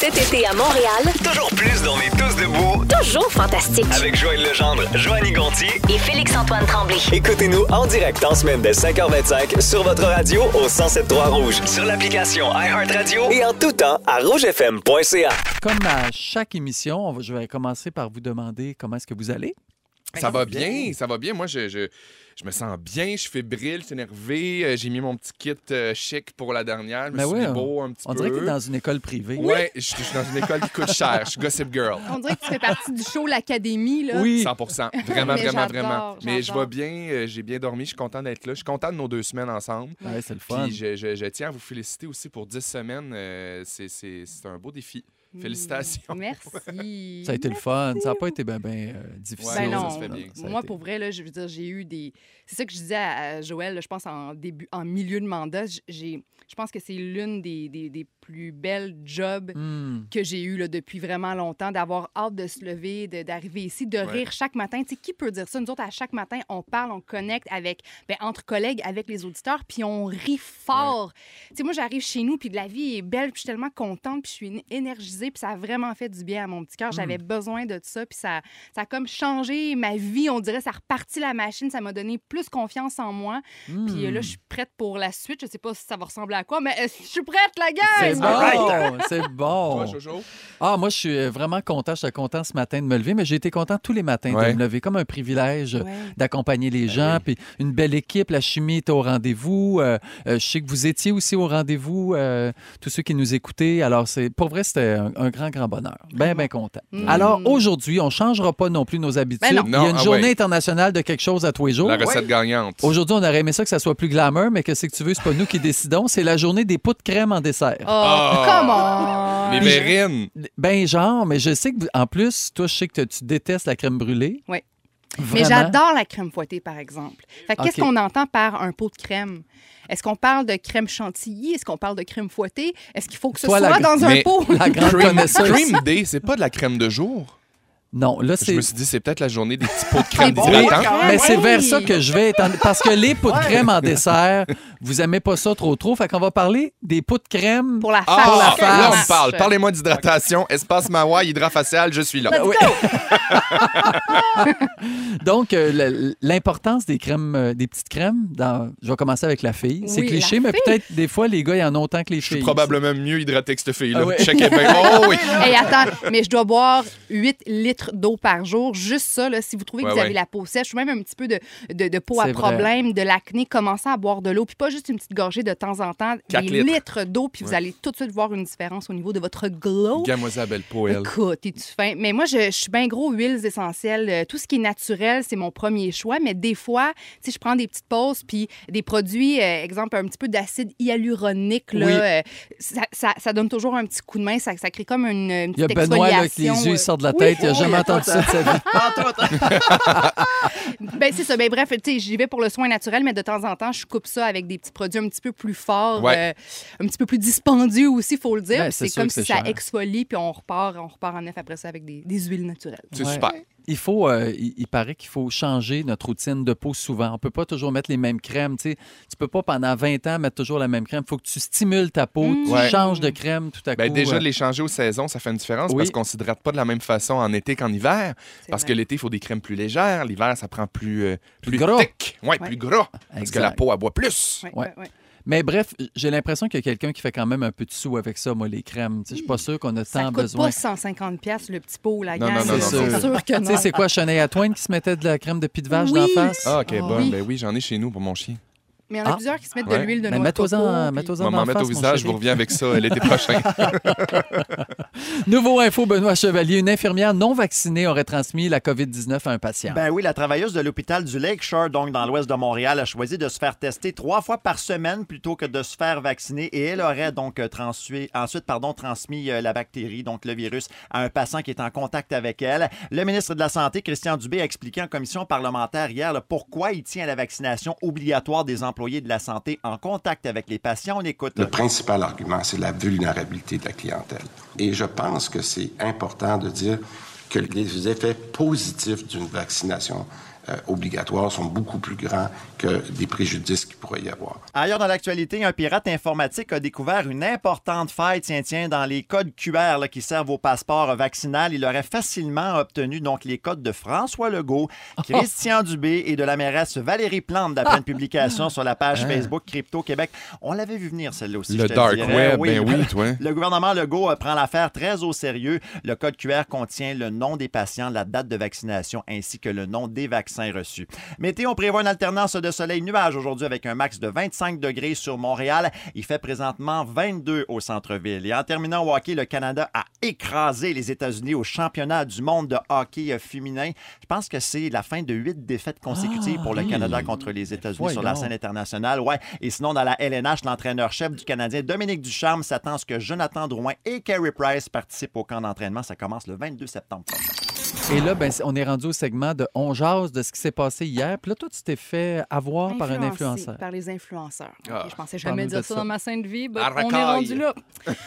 Cet été à Montréal, Toujours plus dans les tous debout toujours fantastique. avec Joël Legendre, Joanny Gontier. Et Félix-Antoine Tremblay. Écoutez-nous en direct en semaine dès 5h25 sur votre radio au 107.3 Rouge, sur l'application iHeartRadio et en tout temps à rougefm.ca. Comme à chaque émission, je vais commencer par vous demander comment est-ce que vous allez. Ça va bien, ça va bien. Moi, je me sens bien, je suis fébrile, je suis énervé. J'ai mis mon petit kit chic pour la dernière. Je me suis mis beau un petit peu. On dirait que t'es dans une école privée. Ouais, je suis dans une école qui coûte cher. Je suis Gossip Girl. On dirait que tu fais partie du show L'Académie, là. Oui. 100%. Vraiment, Mais vraiment, j'adore, vraiment. Mais je j'adore. vais bien, j'ai bien dormi, je suis content d'être là. Je suis content de nos 2 semaines ensemble. Ouais, c'est le fun. Puis je tiens à vous féliciter aussi pour 10 semaines. C'est un beau défi. Félicitations. Merci. Ça a été le fun. Ça n'a pas été bien difficile. Ouais, Ben non, ça se fait bien. Ça a moi, été- pour vrai, là, je veux dire, j'ai eu des... C'est ça que je disais à Joël, là, je pense, en milieu de mandat. Je pense que c'est l'une des plus belles jobs que j'ai eu là, depuis vraiment longtemps, d'avoir hâte de se lever, d'arriver ici, de rire chaque matin. Tu sais, qui peut dire ça? Nous autres, à chaque matin, on parle, on connecte avec, entre collègues, avec les auditeurs, puis on rit fort. Tu sais, moi, j'arrive chez nous, puis la vie est belle, puis je suis tellement contente, puis je suis énergisée, puis ça a vraiment fait du bien à mon petit cœur. J'avais besoin de ça, puis ça a comme changé ma vie, on dirait. Ça a reparti la machine, ça m'a donné plus confiance en moi. Puis là, je suis prête pour la suite. Je sais pas si ça va ressembler à quoi, mais je suis prête, la C'est gang! bon, c'est bon. Toi, Jojo? Ah, moi, je suis vraiment content. J'étais content ce matin de me lever, mais j'ai été content tous les matins de me lever. Comme un privilège d'accompagner les gens. Puis une belle équipe. La chimie est au rendez-vous. Je sais que vous étiez aussi au rendez-vous, tous ceux qui nous écoutaient. Alors, pour vrai, c'était un grand, grand bonheur. Bien, bien content. Alors, aujourd'hui, on ne changera pas non plus nos habitudes. Ben non. Il y a une Non, journée internationale de quelque chose à tous les jours. La recette gagnante. Aujourd'hui, on aurait aimé ça que ça soit plus glamour, mais qu'est-ce que tu veux, c'est pas nous qui décidons. C'est la journée des pots de crème en dessert. Oh, come on! Les verrines. Ben genre, mais je sais que, en plus, toi, je sais que tu détestes la crème brûlée. Oui. Vraiment. Mais j'adore la crème fouettée, par exemple. Fait que qu'est-ce OK. qu'on entend par un pot de crème? Est-ce qu'on parle de crème chantilly? Est-ce qu'on parle de crème fouettée? Est-ce qu'il faut que ce Toi, soit la- dans un Mais- pot? La grande connaisseuse. Cream Day, c'est pas de la crème de jour. Non, là, Je c'est... me suis dit, c'est peut-être la journée des petits pots de crème bon, hydratants. Mais c'est Hey! vers ça que je vais étendre. Parce que les pots de crème en dessert, vous aimez pas ça trop. Fait qu'on va parler des pots de crème. Pour la face. Ah, la face. là, on me parle. Parlez-moi d'hydratation. Espace Mawa, hydrafacial, je suis là. Let's Oui. go! Donc, l'importance des crèmes, des petites crèmes, je vais commencer avec la fille. C'est Oui, cliché, la mais fille. peut-être des fois, les gars, ils en ont autant que les Je suis filles. probablement mieux hydraté que cette fille-là. Ah oui. Checkez bien. Oh oui! Hey, attends, mais je dois boire 8 litres d'eau par jour. Juste ça, là, si vous trouvez que vous Ouais, avez ouais. la peau sèche ou même un petit peu de peau à C'est vrai. problème, de l'acné, commencez à boire de l'eau. Puis pas juste une petite gorgée de temps en temps, 4 des litres. litres d'eau, puis vous allez tout de suite voir une différence au niveau de votre glow. Gamme-moi sa belle peau, elle. Écoute, es-tu fin? Mais moi, je suis bien gros huiles essentielles. Tout ce qui est naturel, c'est mon premier choix. Mais des fois, tu sais, je prends des petites pauses, puis des produits, exemple, un petit peu d'acide hyaluronique, là, Oui. ça donne toujours un petit coup de main. Ça crée comme une Il y a petite Benoît là, avec les exfoliation. yeux sortent de la Oui. tête. Il n'a jamais entendu ça de sa vie. Ben, c'est ça. Ben, bref, tu sais, j'y vais pour le soin naturel, mais de temps en temps, je coupe ça avec des petits produits un petit peu plus forts, Ouais. un petit peu plus dispendieux aussi, il faut le dire. Ben, Puis c'est c'est sûr comme que si c'est ça cher. exfolie, puis on repart en neuf après ça avec des huiles naturelles. C'est Ouais. super. Il faut, il paraît qu'il faut changer notre routine de peau souvent. On ne peut pas toujours mettre les mêmes crèmes. Tu peux pas pendant 20 ans mettre toujours la même crème. Il faut que tu stimules ta peau, tu Ouais. changes de crème tout à Ben, coup. déjà, de les changer aux saisons, ça fait une différence Oui. parce qu'on ne s'hydrate pas de la même façon en été qu'en hiver. Parce vrai. que l'été, il faut des crèmes plus légères. L'hiver, ça prend plus gras. thick. Ouais, plus gras. Parce Exact. que la peau, elle boit plus. Ouais, Ouais. ouais, ouais. Mais bref, j'ai l'impression qu'il y a quelqu'un qui fait quand même un peu de sous avec ça, moi, les crèmes. Tu sais, je suis pas sûr qu'on a Ça tant coûte besoin. pas 150 pièces le petit pot, la Non, gang. non, non, non, C'est sûr que Tu sais, non. c'est quoi, Shania Twain qui se mettait de la crème de pied de vache Oui. d'en face? Ah, OK, Ah, bon. oui. Ben oui, j'en ai chez nous pour mon chien. Mais il y en a Ah. plusieurs qui se mettent Ouais. de l'huile de Ben, noix de coco. mets-toi-en puis- mets-toi-en On va d'en m'en mettre face, au mon visage, je chéri. vous reviens avec ça l'été prochain. Nouveau info, Benoît Chevalier. Une infirmière non vaccinée aurait transmis la COVID-19 à un patient. Ben oui, la travailleuse de l'hôpital du Lakeshore, donc dans l'ouest de Montréal, a choisi de se faire tester 3 fois par semaine plutôt que de se faire vacciner et elle aurait donc transmis la bactérie, donc le virus, à un patient qui est en contact avec elle. Le ministre de la Santé, Christian Dubé, a expliqué en commission parlementaire hier là, pourquoi il tient à la vaccination obligatoire des employés de la santé en contact avec les patients. On écoute. Le principal argument, c'est la vulnérabilité de la clientèle. Et je pense que c'est important de dire que les effets positifs d'une vaccination obligatoires sont beaucoup plus grands que des préjudices qu'il pourrait y avoir. Ailleurs dans l'actualité, un pirate informatique a découvert une importante faille, tiens, dans les codes QR là, qui servent au passeport vaccinal. Il aurait facilement obtenu donc les codes de François Legault, Christian Dubé et de la mairesse Valérie Plante d'après une publication sur la page Facebook Crypto Québec. On l'avait vu venir, celle-là aussi. Le dark web, oui. Ben oui, toi. Le gouvernement Legault prend l'affaire très au sérieux. Le code QR contient le nom des patients, la date de vaccination ainsi que le nom des vaccins reçus. Météo, on prévoit une alternance de soleil-nuage aujourd'hui avec un max de 25 degrés sur Montréal. Il fait présentement 22 au centre-ville. Et en terminant au hockey, le Canada a écrasé les États-Unis au championnat du monde de hockey féminin. Je pense que c'est la fin de 8 défaites consécutives pour le Canada contre les États-Unis sur la scène internationale. Ouais. Et sinon, dans la LNH, l'entraîneur-chef du Canadien, Dominique Ducharme, s'attend à ce que Jonathan Drouin et Carey Price participent au camp d'entraînement. Ça commence le 22 septembre. Et là, on est rendu au segment de On jase de ce qui s'est passé hier. Puis là, toi, tu t'es fait avoir par un influenceur. Par les influenceurs. Ah, okay, je pensais jamais dire ça dans ma sainte vie. On Arracaille. est rendu là.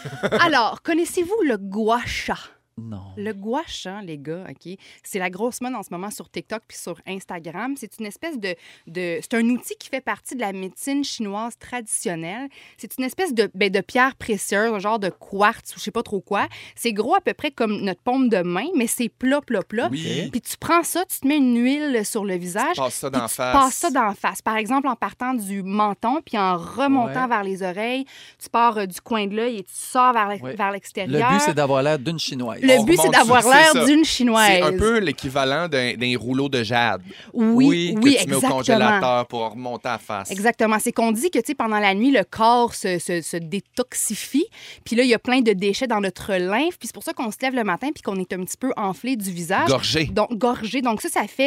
Alors, connaissez-vous le gua sha? Non. Le gua sha, les gars, OK, c'est la grosse mode en ce moment sur TikTok puis sur Instagram. C'est une espèce c'est un outil qui fait partie de la médecine chinoise traditionnelle. C'est une espèce de pierre précieuse, un genre de quartz ou je sais pas trop quoi. C'est gros à peu près comme notre paume de main, mais c'est plat. Oui. Puis tu prends ça, tu te mets une huile sur le visage. Tu passes ça d'en face. Tu passes ça d'en face. Par exemple, en partant du menton puis en remontant vers les oreilles, tu pars du coin de l'œil et tu sors vers l'extérieur. Le but, c'est d'avoir l'air d'une Chinoise. Le but, c'est d'avoir l'air d'une Chinoise. C'est un peu l'équivalent d'un rouleau de jade. Oui, que tu exactement. mets au congélateur pour remonter à la face. Exactement. C'est qu'on dit que, tu sais, pendant la nuit, le corps se détoxifie. Puis là, il y a plein de déchets dans notre lymphe. Puis c'est pour ça qu'on se lève le matin puis qu'on est un petit peu enflé du visage. Gorgé. Donc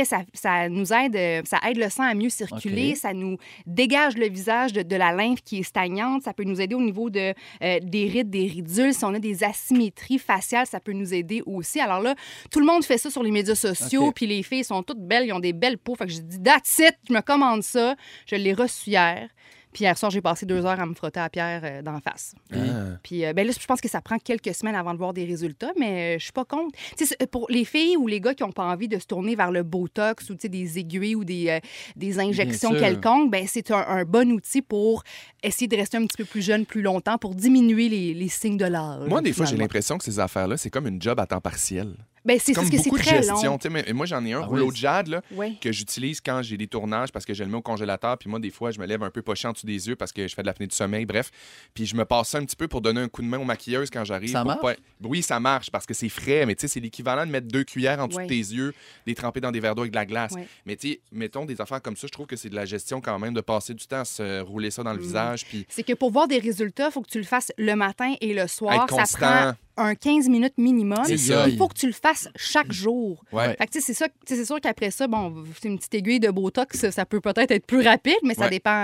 ça nous aide, ça aide le sang à mieux circuler. Okay. Ça nous dégage le visage de la lymphe qui est stagnante. Ça peut nous aider au niveau des rides, des ridules. Si on a des asymétries faciales, ça peut nous aider aussi. Alors là, tout le monde fait ça sur les médias sociaux, puis les filles sont toutes belles, ils ont des belles peaux. Fait que j'ai dit, that's it, je me commande ça. Je l'ai reçu hier. Puis hier soir, j'ai passé 2 heures à me frotter à pierre d'en face. Puis là, je pense que ça prend quelques semaines avant de voir des résultats, mais je suis pas contre. T'sais, pour les filles ou les gars qui n'ont pas envie de se tourner vers le Botox ou des aiguilles ou des injections quelconques, c'est un bon outil pour essayer de rester un petit peu plus jeune plus longtemps, pour diminuer les signes de l'âge. Moi, des fois, j'ai l'impression que ces affaires-là, c'est comme une job à temps partiel. C'est comme parce que beaucoup c'est de très gestion. long. Mais moi, j'en ai un rouleau de jade là, que j'utilise quand j'ai des tournages parce que je le mets au congélateur. Puis moi, des fois, je me lève un peu poché en dessous des yeux parce que je fais de l'apnée du sommeil. Bref, puis je me passe ça un petit peu pour donner un coup de main aux maquilleuses quand j'arrive. Ça marche? Oui, ça marche parce que c'est frais. Mais tu sais, c'est l'équivalent de mettre 2 cuillères en dessous de tes yeux, les tremper dans des verres d'eau avec de la glace. Mais tu sais, mettons des affaires comme ça, je trouve que c'est de la gestion quand même, de passer du temps à se rouler ça dans le visage. Puis... C'est que pour voir des résultats, il faut que tu le fasses le matin et le soir. Être constant. Ça prend un 15 minutes minimum. C'est ça. Il faut que tu le fasses chaque jour. Ouais. Fait que, c'est sûr qu'après ça, c'est une petite aiguille de Botox, ça peut peut-être être plus rapide, mais ça dépend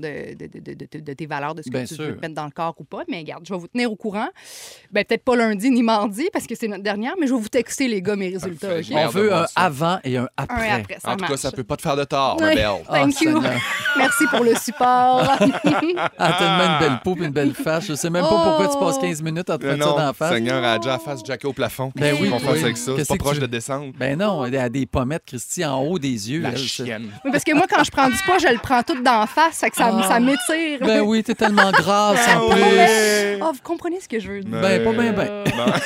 de tes valeurs, de ce que tu veux mettre dans le corps ou pas. Mais regarde, je vais vous tenir au courant. Peut-être pas lundi ni mardi, parce que c'est notre dernière, mais je vais vous texter, les gars, mes résultats. Okay? On veut un avant et un après. Un après, ça en tout marche. cas, ça peut pas te faire de tort, ma belle. Thank you. Merci pour le support. Tellement une belle peau et une belle face. Je sais même pas pourquoi tu passes 15 minutes à te mettre ça dans la face. Seigneur, à déjà face jacké au plafond. Ben oui, qu'on fasse avec ça. C'est pas proche de descendre. Ben non, elle a des pommettes, Christy, en haut des yeux. La chienne. Oui, parce que moi, quand je prends du poids, je le prends tout d'en face, fait que ça m'étire. Ben oui, t'es tellement grasse en plus. Vous comprenez ce que je veux dire? Ben, pas ben.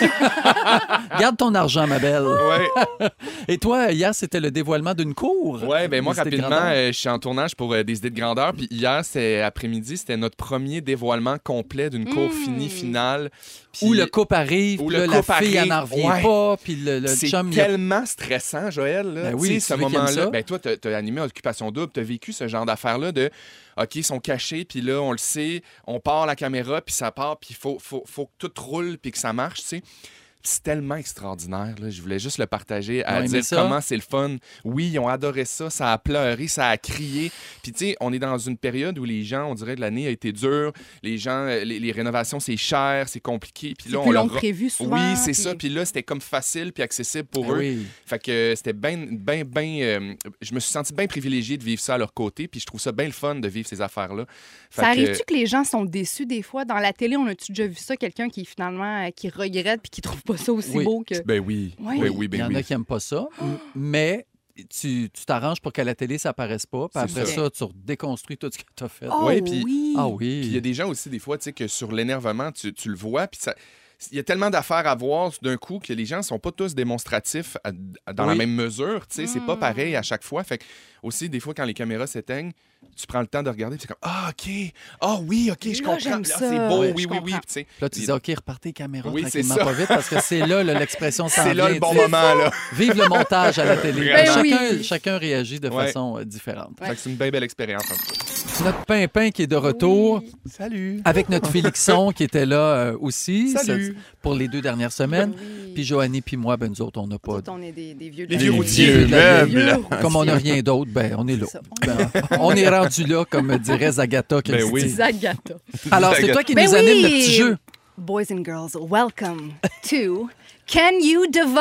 Garde ton argent, ma belle. Ouais. Et toi, hier, c'était le dévoilement d'une cour. Oui, ben moi, rapidement, je suis en tournage pour des idées de grandeur. Puis hier, après-midi, c'était notre premier dévoilement complet d'une cour finie, finale. Puis, où le couple arrive, puis la fille, elle n'en revient pas, puis le c'est chum... C'est tellement stressant, Joël. Là. Ben oui, ce moment-là, ben toi, tu as animé Occupation Double, tu as vécu ce genre d'affaires-là de... OK, ils sont cachés, puis là, on le sait, on part la caméra, puis ça part, puis il faut que tout roule, puis que ça marche, tu sais. C'est tellement extraordinaire. Là. Je voulais juste le partager, à dire comment c'est le fun. Oui, ils ont adoré ça. Ça a pleuré, ça a crié. Puis, tu sais, on est dans une période où les gens, on dirait que l'année a été dure. Les gens, les rénovations, c'est cher, c'est compliqué. Puis là, on l'a prévu souvent. Oui, c'est ça. Puis là, c'était comme facile puis accessible pour eux. Oui. Fait que c'était bien... je me suis senti bien privilégié de vivre ça à leur côté. Puis je trouve ça bien le fun de vivre ces affaires-là. Ça arrive-tu que les gens sont déçus des fois? Dans la télé, on a-tu déjà vu ça? Quelqu'un qui, finalement, qui regrette puis qui trouve pas ça aussi beau que... Ben oui. Il y en a qui n'aiment pas ça, mais tu t'arranges pour qu'à la télé, ça apparaisse pas. Puis après ça, tu déconstruis tout ce que tu as fait. Oh, Oui, puis- oui. Ah oui. Puis il y a des gens aussi, des fois, tu sais, que sur l'énervement, tu le vois, puis ça... Il y a tellement d'affaires à voir d'un coup que les gens ne sont pas tous démonstratifs dans la même mesure. Tu sais, c'est pas pareil à chaque fois. Fait que aussi, des fois, quand les caméras s'éteignent, tu prends le temps de regarder, puis c'est comme ah, OK. Ah oui, OK, je Là, comprends. j'aime Là, ça. c'est beau, Ouais, oui, je oui, oui. comprends. Puis, tu sais, Puis là, tu dis, OK, repartez caméra Oui, c'est tranquillement, ça. pas vite, parce que c'est là, l'expression s'en c'est là vient, le bon tu sais. moment, là. Vive le montage à la télé. Ben chacun, oui. chacun réagit de Ouais. façon différente. Fait que c'est une belle expérience. En tout cas. Notre Pimpin qui est de retour Salut. avec notre Félixon qui était là aussi Salut. pour les 2 dernières semaines. Oui. Puis Joanie puis moi, ben nous autres, on n'a pas... Nous autres, on est des vieux Des de- vieux des routiers. vieux meubles. routiers. Comme on n'a rien d'autre, ben on est là. C'est ça. Ben, on est rendu là, comme dirait Zagata. Ben oui. Zagata. Alors, c'est toi qui Ben nous oui. anime le petit jeu. Boys and girls, welcome to Can You Divine?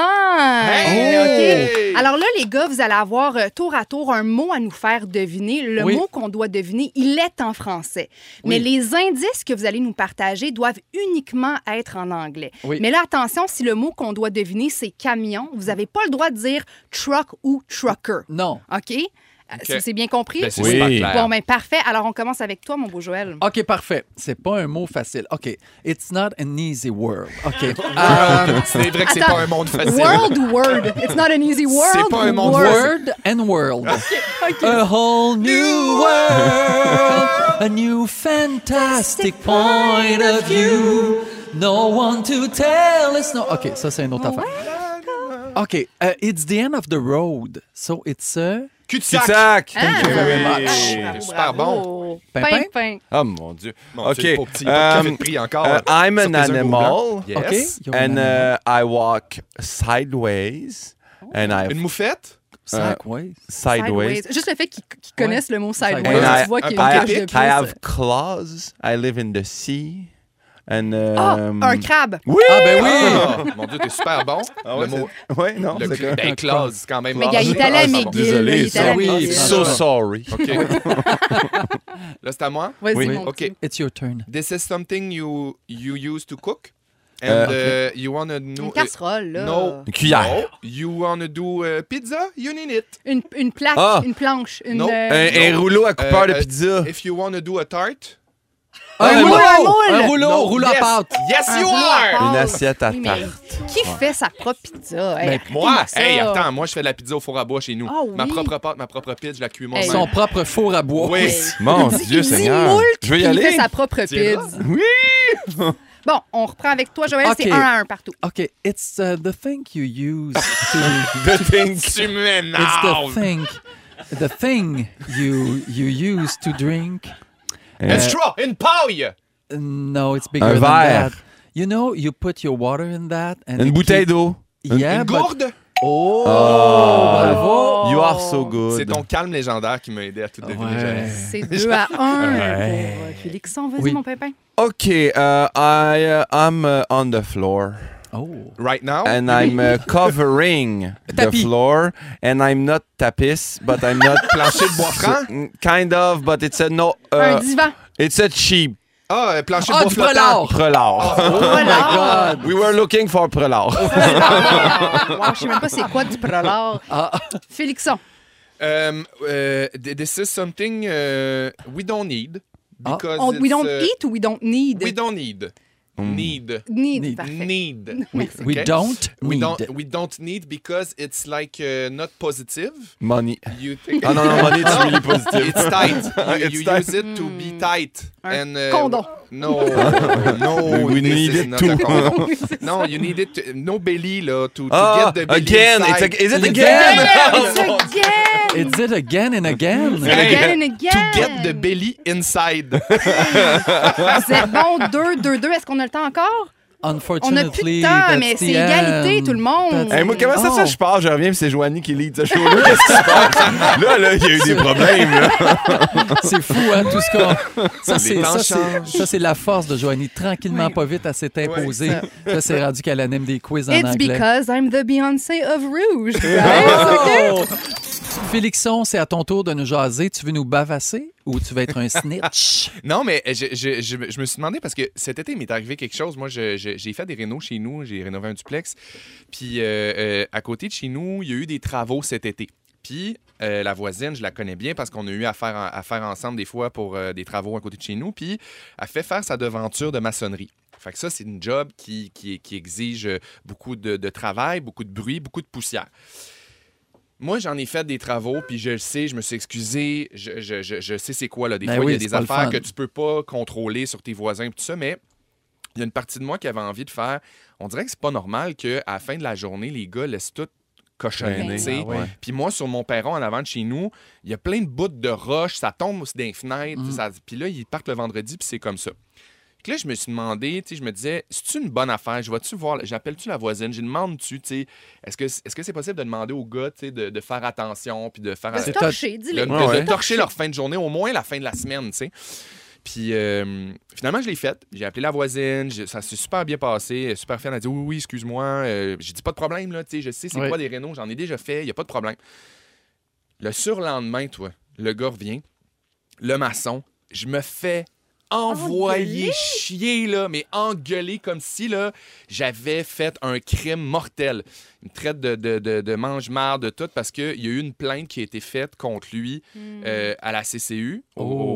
Hey! OK? Alors là, les gars, vous allez avoir tour à tour un mot à nous faire deviner. Le Oui. mot qu'on doit deviner, il est en français. Mais Oui. les indices que vous allez nous partager doivent uniquement être en anglais. Oui. Mais là, attention, si le mot qu'on doit deviner, c'est camion, vous n'avez pas le droit de dire truck ou trucker. Non. OK? C'est bien compris? Ben, c'est Oui. super clair. Bon, ben parfait. Alors, on commence avec toi, mon beau Joël. OK, parfait. C'est pas un mot facile. OK. It's not an easy world. OK. C'est vrai que c'est Attends. pas un monde facile. World ou word? It's not an easy world. C'est pas un ou monde word? Word and world. A whole new world. A new fantastic point of view. No one to tell us no. OK, ça, c'est une autre affaire. OK. It's the end of the road. So it's a... Cul-de-sac. Cul-de-sac. Ah, you very much. bravo, Super bravo. Pimpin? Pimpin. Oh mon Dieu. Bon, OK. c'est pas petit, il y a pas de café de prix encore. I'm an Sur tes œufs animal. blancs. Yes. OK. You're And an animal. I walk sideways. And I Une moufette? Sideways. sideways. Juste le fait qu'ils connaissent le mot sideways, Sideways. tu vois qu'il y a une coche de plus. I have claws. I live in the sea. And Un crabe. oui. Ah, ben oui. Ah, mon Dieu, t'es super bon. ouais, le mot. Ouais, non, Le c'est correct. ben, clause, quand même. Mais gars, il est allé à Ah, c'est bon. McGill. Désolé, Il est allé à ça, oui, McGill. So sorry. OK. Là, c'est à moi. Vas-y, Oui. mon OK. petit. It's your turn. This is something you use to cook. And you want to know... Une casserole, là. No. Une cuillère. No. You want to do pizza? You need it. Une plaque, Ah. une planche. Une, Non. Un rouleau à coupeur de pizza. If you want to do a tarte... Un moule, un moule. Un rouleau, No. rouleau Yes. à pâte. Yes, Un you rouleau à are! pâte. Une assiette à Oui, mais tarte. qui fait sa propre pizza? Hey, Ben, appliquez-moi Moi, ça. hey, attends, moi, je fais de la pizza au four à bois chez nous. Ah oui? Ma propre pâte, ma propre pizza, je la cuis moi-même. Son propre four à bois. Oui. Mon Il dit- Dieu il dit Seigneur. moult, Je veux y puis aller. Il fait sa propre Tiens pizza. Oui. Bon, on reprend avec toi, Joël. OK. C'est 1-1 partout. OK. It's the thing you use to... The thing. Tu It's m'énerves! the thing you use to drink. Un straw, une paille! No, it's bigger Un than verre. that. You know, you put your water in that and Une it bouteille keep- d'eau. Yeah, Une but- gourde? Oh, bravo. You are so good. C'est ton calme légendaire qui m'a aidé à tout deviner. Ouais. Joël. C'est 2-1 pour Félixon. Vas-y, Oui. mon pépin. Okay, I'm on the floor. Oh. Right now? And I'm covering the Tapis. floor. And I'm not tapis, but I'm not... Plancher de bois franc? Kind of, but it's a no... Un divan. It's a cheap Ah, plancher de Ah, bois du flottant. prelard. prelard. Oh my God. We were looking for prelard. Wow, je sais même pas c'est quoi du prolard. Félixon. This is something we don't need. Because We it's, don't eat ou we don't need? We don't need. Need. Need. Need. Parfait. Need. We Okay? don't We need. we don't need because it's like not positive. Money. You think Ah non, money, it's really positive. it's tight. You, It's you tight. use it to be tight. Un And condom. No, no, We this need is it not too. a condom. No, you need it. No belly, to Ah, get the belly again. inside. Is it Again. again? It's again. Is it again and again? Again and again. To get the belly inside. Vous êtes bon, 2-2-2. Est-ce qu'on a le temps encore? On n'a plus Unfortunately, de temps, that's mais the c'est égalité, end. tout le monde. Hey, moi, comment ça, Oh. je pars, je reviens, puis c'est Joanie qui lead ce show-là. Qu'est-ce qui se passe? Là, il y a eu des problèmes. Là. C'est fou, hein, tout ce qu'on... temps Ça, c'est la force de Joanie. Tranquillement, Oui. pas vite, elle s'est imposée. Là, c'est rendu qu'elle anime des quiz en It's anglais. because I'm the Beyoncé of Rouge. Right? Oh! Félixon, c'est à ton tour de nous jaser. Tu veux nous bavasser ou tu veux être un snitch? Non, mais je me suis demandé parce que cet été, il m'est arrivé quelque chose. Moi, j'ai fait des rénaux chez nous. J'ai rénové un duplex. Puis, à côté de chez nous, il y a eu des travaux cet été. Puis la voisine, je la connais bien parce qu'on a eu affaire ensemble des fois pour des travaux à côté de chez nous. Puis elle fait faire sa devanture de maçonnerie. Fait que ça, c'est une job qui exige beaucoup de travail, beaucoup de bruit, beaucoup de poussière. Moi, j'en ai fait des travaux, puis je le sais, je me suis excusé, je sais c'est quoi. Là. Des fois, il y a des affaires que tu peux pas contrôler sur tes voisins et tout ça, mais il y a une partie de moi qui avait envie de faire... On dirait que c'est pas normal qu'à la fin de la journée, les gars laissent tout cochonner. Puis moi, sur mon perron en avant de chez nous, il y a plein de bouts de roches, ça tombe aussi dans les fenêtres, puis là, ils partent le vendredi, puis c'est comme ça. Puis là, je me suis demandé, je me disais, c'est-tu une bonne affaire? J'appelle-tu la voisine? Je demande-tu, est-ce que c'est possible de demander aux gars, de faire attention, puis de faire... De torcher, dis-le. De torcher leur fin de journée, au moins la fin de la semaine, tu sais. Puis finalement, je l'ai faite. J'ai appelé la voisine, ça s'est super bien passé, super fière. Elle a dit oui, excuse-moi. J'ai dit pas de problème, là, je sais c'est quoi des rénaux, j'en ai déjà fait, il n'y a pas de problème. Le surlendemain, le gars revient, le maçon, je me fais envoyer chier, là, mais engueuler comme si là, j'avais fait un crime mortel. Il me traite de mange-marde, de tout, parce qu'il y a eu une plainte qui a été faite contre lui à la CCU,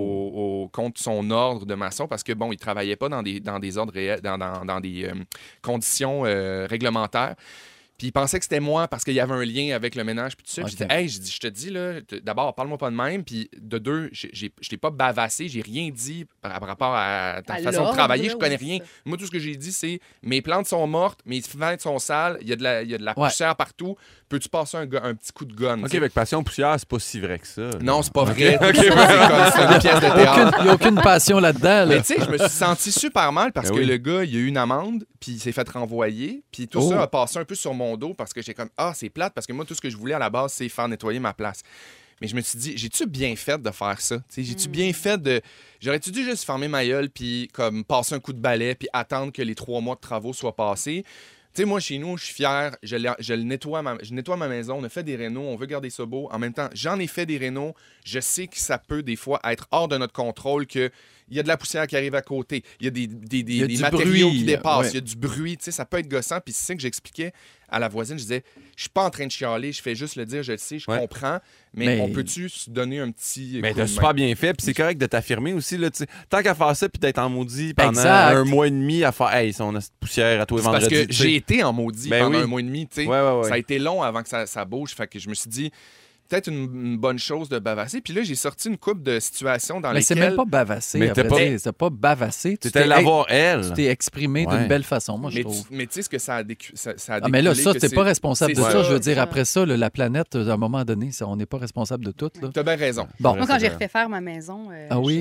contre son ordre de maçon, parce que, bon, il travaillait pas dans des ordres réels, dans des conditions réglementaires. Puis il pensait que c'était moi parce qu'il y avait un lien avec le ménage puis tout ça. Puis je te dis, là, d'abord, parle-moi pas de même. Puis de deux, je t'ai pas bavassé, j'ai rien dit par rapport à ta façon de travailler. Je connais rien. Moi, tout ce que j'ai dit, c'est mes plantes sont mortes, mes fenêtres sont sales, il y a de la poussière partout. Peux-tu passer un petit coup de gun? OK, avec passion poussière, c'est pas si vrai que ça. Non, c'est pas vrai. C'est une pièce de théâtre. Il n'y a aucune passion là-dedans. Mais tu sais, je me suis senti super mal parce que le gars, il a eu une amende, puis il s'est fait renvoyer. Puis tout ça a passé un peu sur mon dos parce que j'étais comme, c'est plate, parce que moi, tout ce que je voulais à la base, c'est faire nettoyer ma place. Mais je me suis dit, j'ai-tu bien fait de faire ça? J'ai-tu bien fait de... J'aurais-tu dû juste fermer ma gueule, puis comme passer un coup de balai, puis attendre que les 3 mois de travaux soient passés? Tu sais, moi, chez nous, je suis fier, je nettoie ma maison, on a fait des rénaux, on veut garder ça beau. En même temps, j'en ai fait des rénaux, je sais que ça peut des fois être hors de notre contrôle, qu'il y a de la poussière qui arrive à côté, il y a des matériaux qui dépassent, il y a du bruit, tu sais, ça peut être gossant. Puis c'est ça que j'expliquais à la voisine, je disais, je suis pas en train de chialer, je fais juste le dire, je le sais, je comprends, mais on peut-tu se donner un petit... Mais t'as super bien fait, puis c'est correct de t'affirmer aussi, là, tu sais. Tant qu'à faire ça, puis d'être en maudit pendant un mois et demi à faire, hey, on a cette poussière à tous les vendredis. Parce que j'ai été en maudit pendant un mois et demi, tu sais. Ça a été long avant que ça bouge, fait que je me suis dit... peut-être une bonne chose de bavasser. Puis là, j'ai sorti une couple de situations dans lesquelles... Mais c'est même pas bavasser. Mais c'est pas bavasser. Tu t'es l'avoir, elle. Tu t'es exprimé d'une belle façon, moi, je trouve. Mais tu sais ce que ça a découlé... mais là, ça, t'es pas responsable de ça. Je veux dire, après ça, la planète, à un moment donné, on n'est pas responsable de tout. T'as bien raison. Bon. Moi, quand j'ai refait faire ma maison...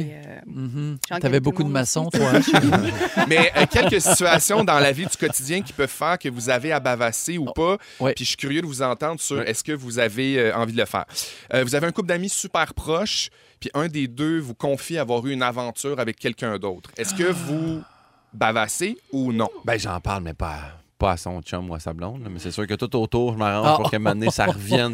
T'avais beaucoup de maçons, toi. Mais quelques situations dans la vie du quotidien qui peuvent faire que vous avez à bavasser ou pas. Puis je suis curieux de vous entendre sur est-ce que vous avez envie de le faire. Vous avez un couple d'amis super proches, puis un des deux vous confie avoir eu une aventure avec quelqu'un d'autre. Est-ce que vous bavassez ou non? Ben, j'en parle, mais pas à son chum ou à sa blonde. Là. Mais c'est sûr que tout autour, je m'arrange pour qu'à un moment donné, ça revienne.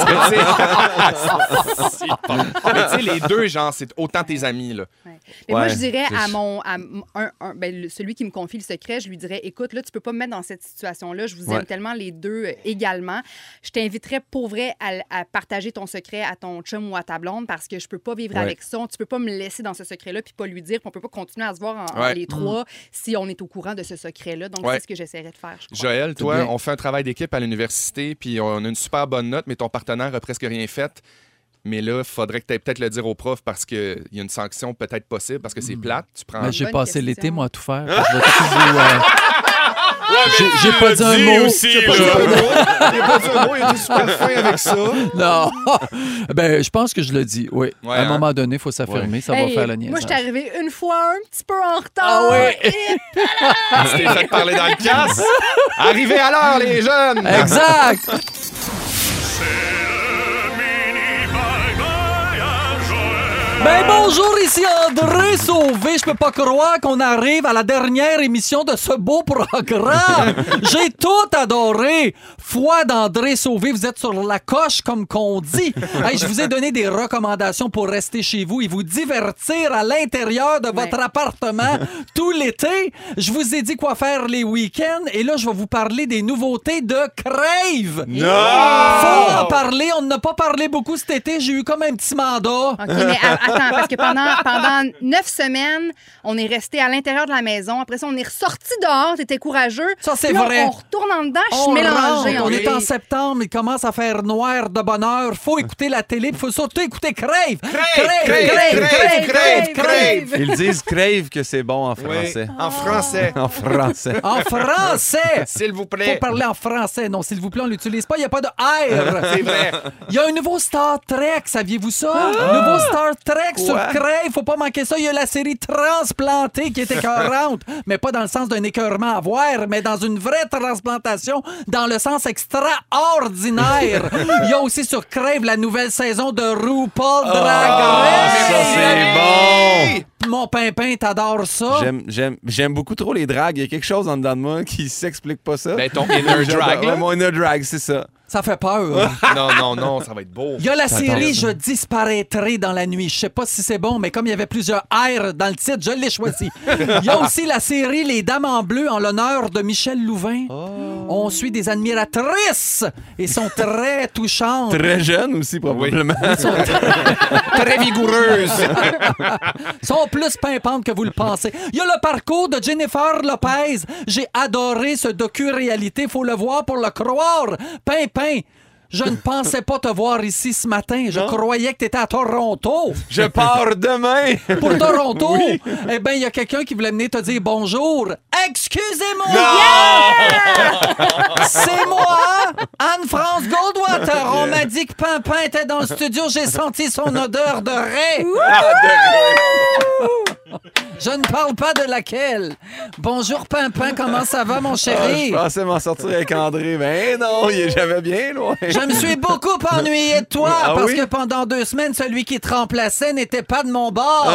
Mais tu sais, les deux, genre, c'est autant tes amis, là. Mais moi, je dirais celui qui me confie le secret, je lui dirais, écoute, là, tu peux pas me mettre dans cette situation-là. Je vous aime tellement les deux également. Je t'inviterais pour vrai à partager ton secret à ton chum ou à ta blonde parce que je peux pas vivre avec ça. Tu peux pas me laisser dans ce secret-là puis pas lui dire. Puis on peut pas continuer à se voir les trois si on est au courant de ce secret-là. Donc, c'est ce que j'essaierais de faire. Joël, toi, on fait un travail d'équipe à l'université, puis on a une super bonne note, mais ton partenaire a presque rien fait. Mais là, il faudrait que tu aies peut-être le dire au prof parce qu'il y a une sanction peut-être possible, parce que c'est plate. Tu prends... J'ai passé l'été, moi, à tout faire. J'ai pas dit un mot. Il a pas dit un mot, il a été super fin avec ça. Non. Ben, je pense que je le dis, oui. À un moment donné, il faut s'affirmer, ça va faire le niaisage. Moi, je suis arrivée une fois un petit peu en retard. Ah oui? Tu t'es fait parler dans le casse. Arrivez à l'heure, les jeunes! Exact! C'est le mini bye-bye à Joël. Ben bonjour, ici André Sauvé. Je peux pas croire qu'on arrive à la dernière émission de ce beau programme. J'ai tout adoré. Foi d'André Sauvé, vous êtes sur la coche comme qu'on dit. Hey, je vous ai donné des recommandations pour rester chez vous et vous divertir à l'intérieur de votre appartement tout l'été. Je vous ai dit quoi faire les week-ends et là, je vais vous parler des nouveautés de Crave. Non! Faut en parler. On n'a pas parlé beaucoup cet été. J'ai eu comme un petit mandat. OK, mais attends, parce que pendant 9 semaines, on est resté à l'intérieur de la maison. Après ça, on est ressorti dehors. T'étais courageux. Ça, c'est Puis là, vrai. On retourne en dedans. Je suis mélangée. On est en septembre. Il commence à faire noir de bonne heure. Faut écouter la télé. Il faut surtout écouter Crave. Crave. Ils disent crave que c'est bon en français. Oui, en français. En français. En français. S'il vous Faut plaît. parler en français. Non, s'il vous plaît, on l'utilise pas. Il n'y a pas de R. C'est vrai. Il y a un nouveau Star Trek. Saviez-vous ça? Nouveau Star Trek sur Crave. Faut pas manquer ça. Il y a la série Transplantée qui est écœurante. Mais pas dans le sens d'un écœurement à voir, mais dans une vraie transplantation, dans le sens extraordinaire. Il y a aussi sur Crave la nouvelle saison de RuPaul Drag Race. Ça, c'est bon! Mon pimpin, t'adores ça? J'aime beaucoup trop les dragues. Il y a quelque chose en dedans de moi qui s'explique pas ça. Ben, ton inner drag, là. Mon inner drag, c'est ça. Ça fait peur. Non, ça va être beau. Il y a la série Je disparaîtrai dans la nuit. Je sais pas si c'est bon, mais comme il y avait plusieurs R dans le titre, je l'ai choisi. Il y a aussi la série Les Dames en bleu en l'honneur de Michel Louvain. On suit des admiratrices et sont très touchantes. Très jeune aussi, probablement. Très vigoureuse. Sont plus pimpantes que vous le pensez. Il y a le parcours de Jennifer Lopez. J'ai adoré ce docu-réalité. Faut le voir pour le croire. Pimpin, je ne pensais pas te voir ici ce matin. Je croyais que tu étais à Toronto. Je pars demain. Pour Toronto? Oui. Eh bien, il y a quelqu'un qui voulait venir te dire bonjour. Excusez-moi! C'est moi, Anne-France Goldwater. On m'a dit que Pimpin était dans le studio. J'ai senti son odeur de raie. Je ne parle pas de laquelle. Bonjour, Pimpin. Comment ça va, mon chéri? Je pensais m'en sortir avec André, mais non, il est jamais bien loin. Je me suis beaucoup ennuyé de toi parce oui? que pendant 2 semaines, celui qui te remplaçait n'était pas de mon bord.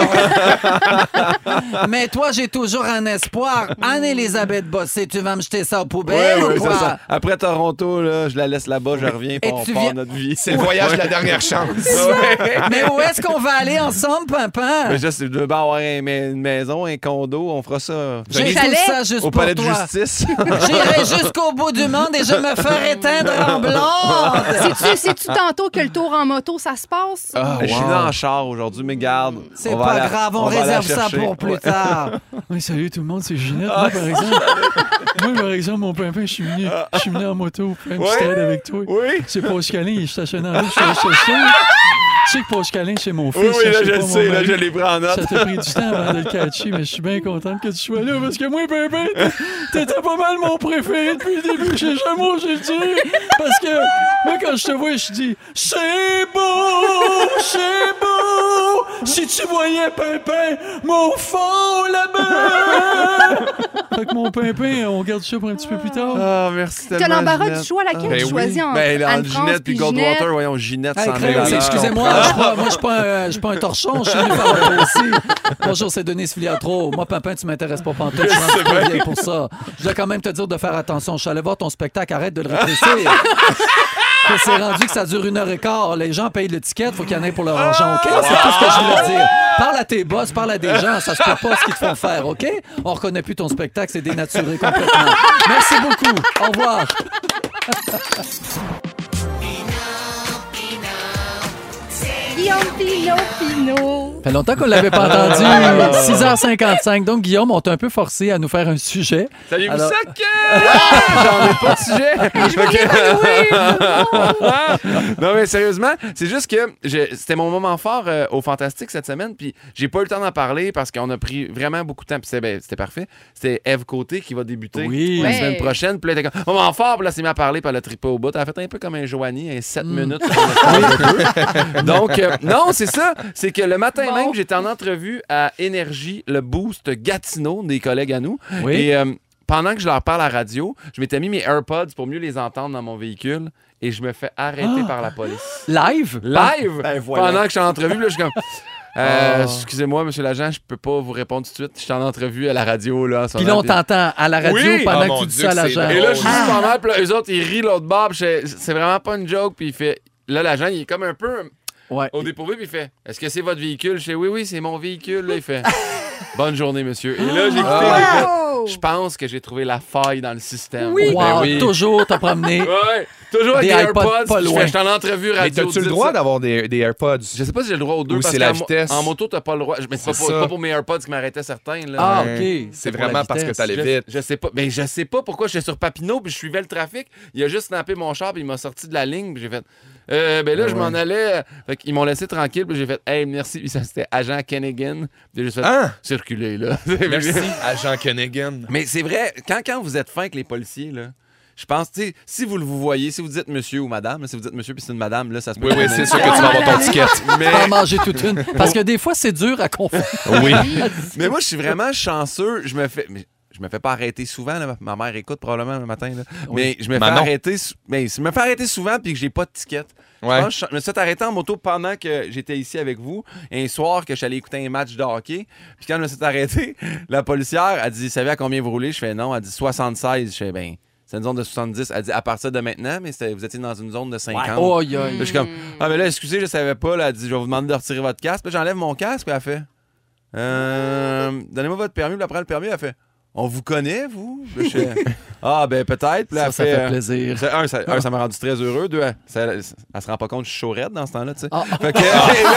Mais toi, j'ai toujours un espoir. Anne-Élisabeth Bossé, tu vas me jeter ça aux poubelles ou quoi? c'est ça. Après Toronto, là, je la laisse là-bas, je reviens, puis on tu part viens- notre vie. C'est le voyage de la dernière chance. Mais où est-ce qu'on va aller ensemble, Pimpin? Mais juste, je veux bien avoir une maison, un condo, on fera ça J'ai chalet? tout ça juste au pour palais de toi. justice. J'irai jusqu'au bout du monde et je me ferai éteindre en blonde. Sais-tu tantôt que le tour en moto, ça se passe? Je suis dans le char aujourd'hui, mais garde. C'est pas grave, on réserve ça pour plus tard. Oui, salut tout le monde, c'est Ginette. Moi, par exemple, mon pimpin, je suis venu en moto, faire une petite aide avec toi. Oui. C'est Pascalin, il est stationné en rue, je suis allé chercher. Tu sais que Pascalin, c'est mon fils. Oui, là, je le pas, sais, mon là, mari. je l'ai pris en note. Ça t'a pris du temps avant de le catcher, mais je suis bien contente que tu sois là parce que moi, Pimpin, t'étais pas mal mon préféré depuis le début. Je sais jamais où je le dis. Parce que moi, quand je te vois, je dis c'est beau, c'est beau. Si tu voyais Pimpin, mon fond là-bas. Fait que mon Pimpin, on garde ça pour un petit peu plus tard. Ah, merci tellement. T'as l'embarras Ginette. du choix, laquelle Ben tu oui. choisis entre Ben, entre Anne-France Ginette puis Goldwater, voyons, Ginette Hey, s'en Crave, est là. excusez-moi, je suis pas un torchon, je suis venu faire un aussi. Bonjour, c'est Denise Filiatro. Moi, Pimpin, tu m'intéresses pas pantoute, je suis trop vieille pour ça. Je dois quand même te dire de faire attention. Je suis allé voir ton spectacle, arrête de le rétrécir. Que c'est rendu que ça dure 1h15. Les gens payent le ticket, faut qu'il y en ait pour leur argent, OK? C'est tout ce que je voulais dire. Parle à tes boss, parle à des gens, ça se peut pas ce qu'ils te font faire, OK? On reconnaît plus ton spectacle, c'est dénaturé complètement. Merci beaucoup. Au revoir. Guillaume Pinot. Ça fait longtemps qu'on l'avait pas entendu. 6h55. Donc, Guillaume, on t'a un peu forcé à nous faire un sujet. Salut, Alors- vous J'en ai pas de sujet. Non, mais sérieusement, c'est juste que c'était mon moment fort au Fantastique cette semaine, puis j'ai pas eu le temps d'en parler parce qu'on a pris vraiment beaucoup de temps, puis c'était parfait. C'était Ève Côté qui va débuter Oui. la Ouais. semaine prochaine, puis là, elle était comme moment fort, puis là, c'est mis à parler, puis elle a trippé au bout. Elle a fait un peu comme un Joanie, un 7 minutes. Donc, non, c'est ça. C'est que le matin même, j'étais en entrevue à Énergie, le Boost Gatineau, des collègues à nous. Oui. Et pendant que je leur parle à la radio, je m'étais mis mes AirPods pour mieux les entendre dans mon véhicule et je me fais arrêter par la police. Live? Live! Ben, voilà. Pendant que je suis en entrevue, là, je suis comme... Excusez-moi, monsieur l'agent, je peux pas vous répondre tout de suite. Je suis en entrevue à la radio, là, en ce Puis moment. là, on t'entend à la radio pendant que tu dis ça à l'agent. Et là, je suis super mal, puis là, eux autres, ils rient l'autre bord, puis c'est vraiment pas une joke, puis il fait... Là, l'agent, il est comme un peu au dépourvu, puis il fait « Est-ce que c'est votre véhicule? » Je fais « Oui, c'est mon véhicule. » Là, il fait « Bonne journée, monsieur. » Et là, j'ai écouté, je pense que j'ai trouvé la faille dans le système. Oui, toujours t'as promené. Ouais, toujours avec des AirPods. Pas loin. Je suis en entrevue radio. Mais t'as-tu le droit d'avoir des AirPods? Je sais pas si j'ai le droit aux deux. Ou parce c'est la vitesse? En moto, t'as pas le droit. Mais c'est pas pour mes AirPods qui m'arrêtaient certains. Là. Ah, OK. C'est vraiment parce que t'allais vite. Je sais pas. Mais je sais pas pourquoi j'étais sur Papineau puis je suivais le trafic. Il a juste snappé mon char puis il m'a sorti de la ligne puis j'ai fait... ben là, je m'en allais. Fait qu'ils m'ont laissé tranquille puis j'ai fait « Hey, merci. » Puis ça, c'était Agent Kennigan. Puis j'ai juste fait circuler, là. Merci, Agent Kennigan. Mais c'est vrai, quand vous êtes fin avec les policiers, là, je pense, tu sais, si vous voyez, si vous dites monsieur ou madame, là, si vous dites monsieur puis c'est une madame, là, ça se peut. Oui, c'est sûr que tu vas avoir ton ticket. Mais... Tu vas en manger toute une. Parce que des fois, c'est dur à confondre. Oui. Mais moi, je suis vraiment chanceux. Je me fais pas arrêter souvent. Là. Ma mère écoute probablement le matin. Là. Oui. Mais je me fais arrêter. Mais je me fais arrêter souvent puis que j'ai pas de ticket. Ouais. Je me suis arrêté en moto pendant que j'étais ici avec vous. Un soir que je suis allé écouter un match de hockey. Puis quand je me suis arrêté, la policière a dit, savez à combien vous roulez? Je fais non. Elle dit 76. Je fais ben. C'est une zone de 70. Elle dit à partir de maintenant, mais vous étiez dans une zone de 50. Ouais. Oh, yeah. Je suis comme mais là, excusez, je savais pas. Là, elle dit je vais vous demander de retirer votre casque. Puis j'enlève mon casque. Puis elle fait donnez-moi votre permis. Puis après le permis, elle fait on vous connaît, vous? Je fais, ben peut-être. Puis là, ça fait plaisir. Ça m'a rendu très heureux. Deux, elle se rend pas compte que je suis chaud raide dans ce temps-là, tu sais. Fait que,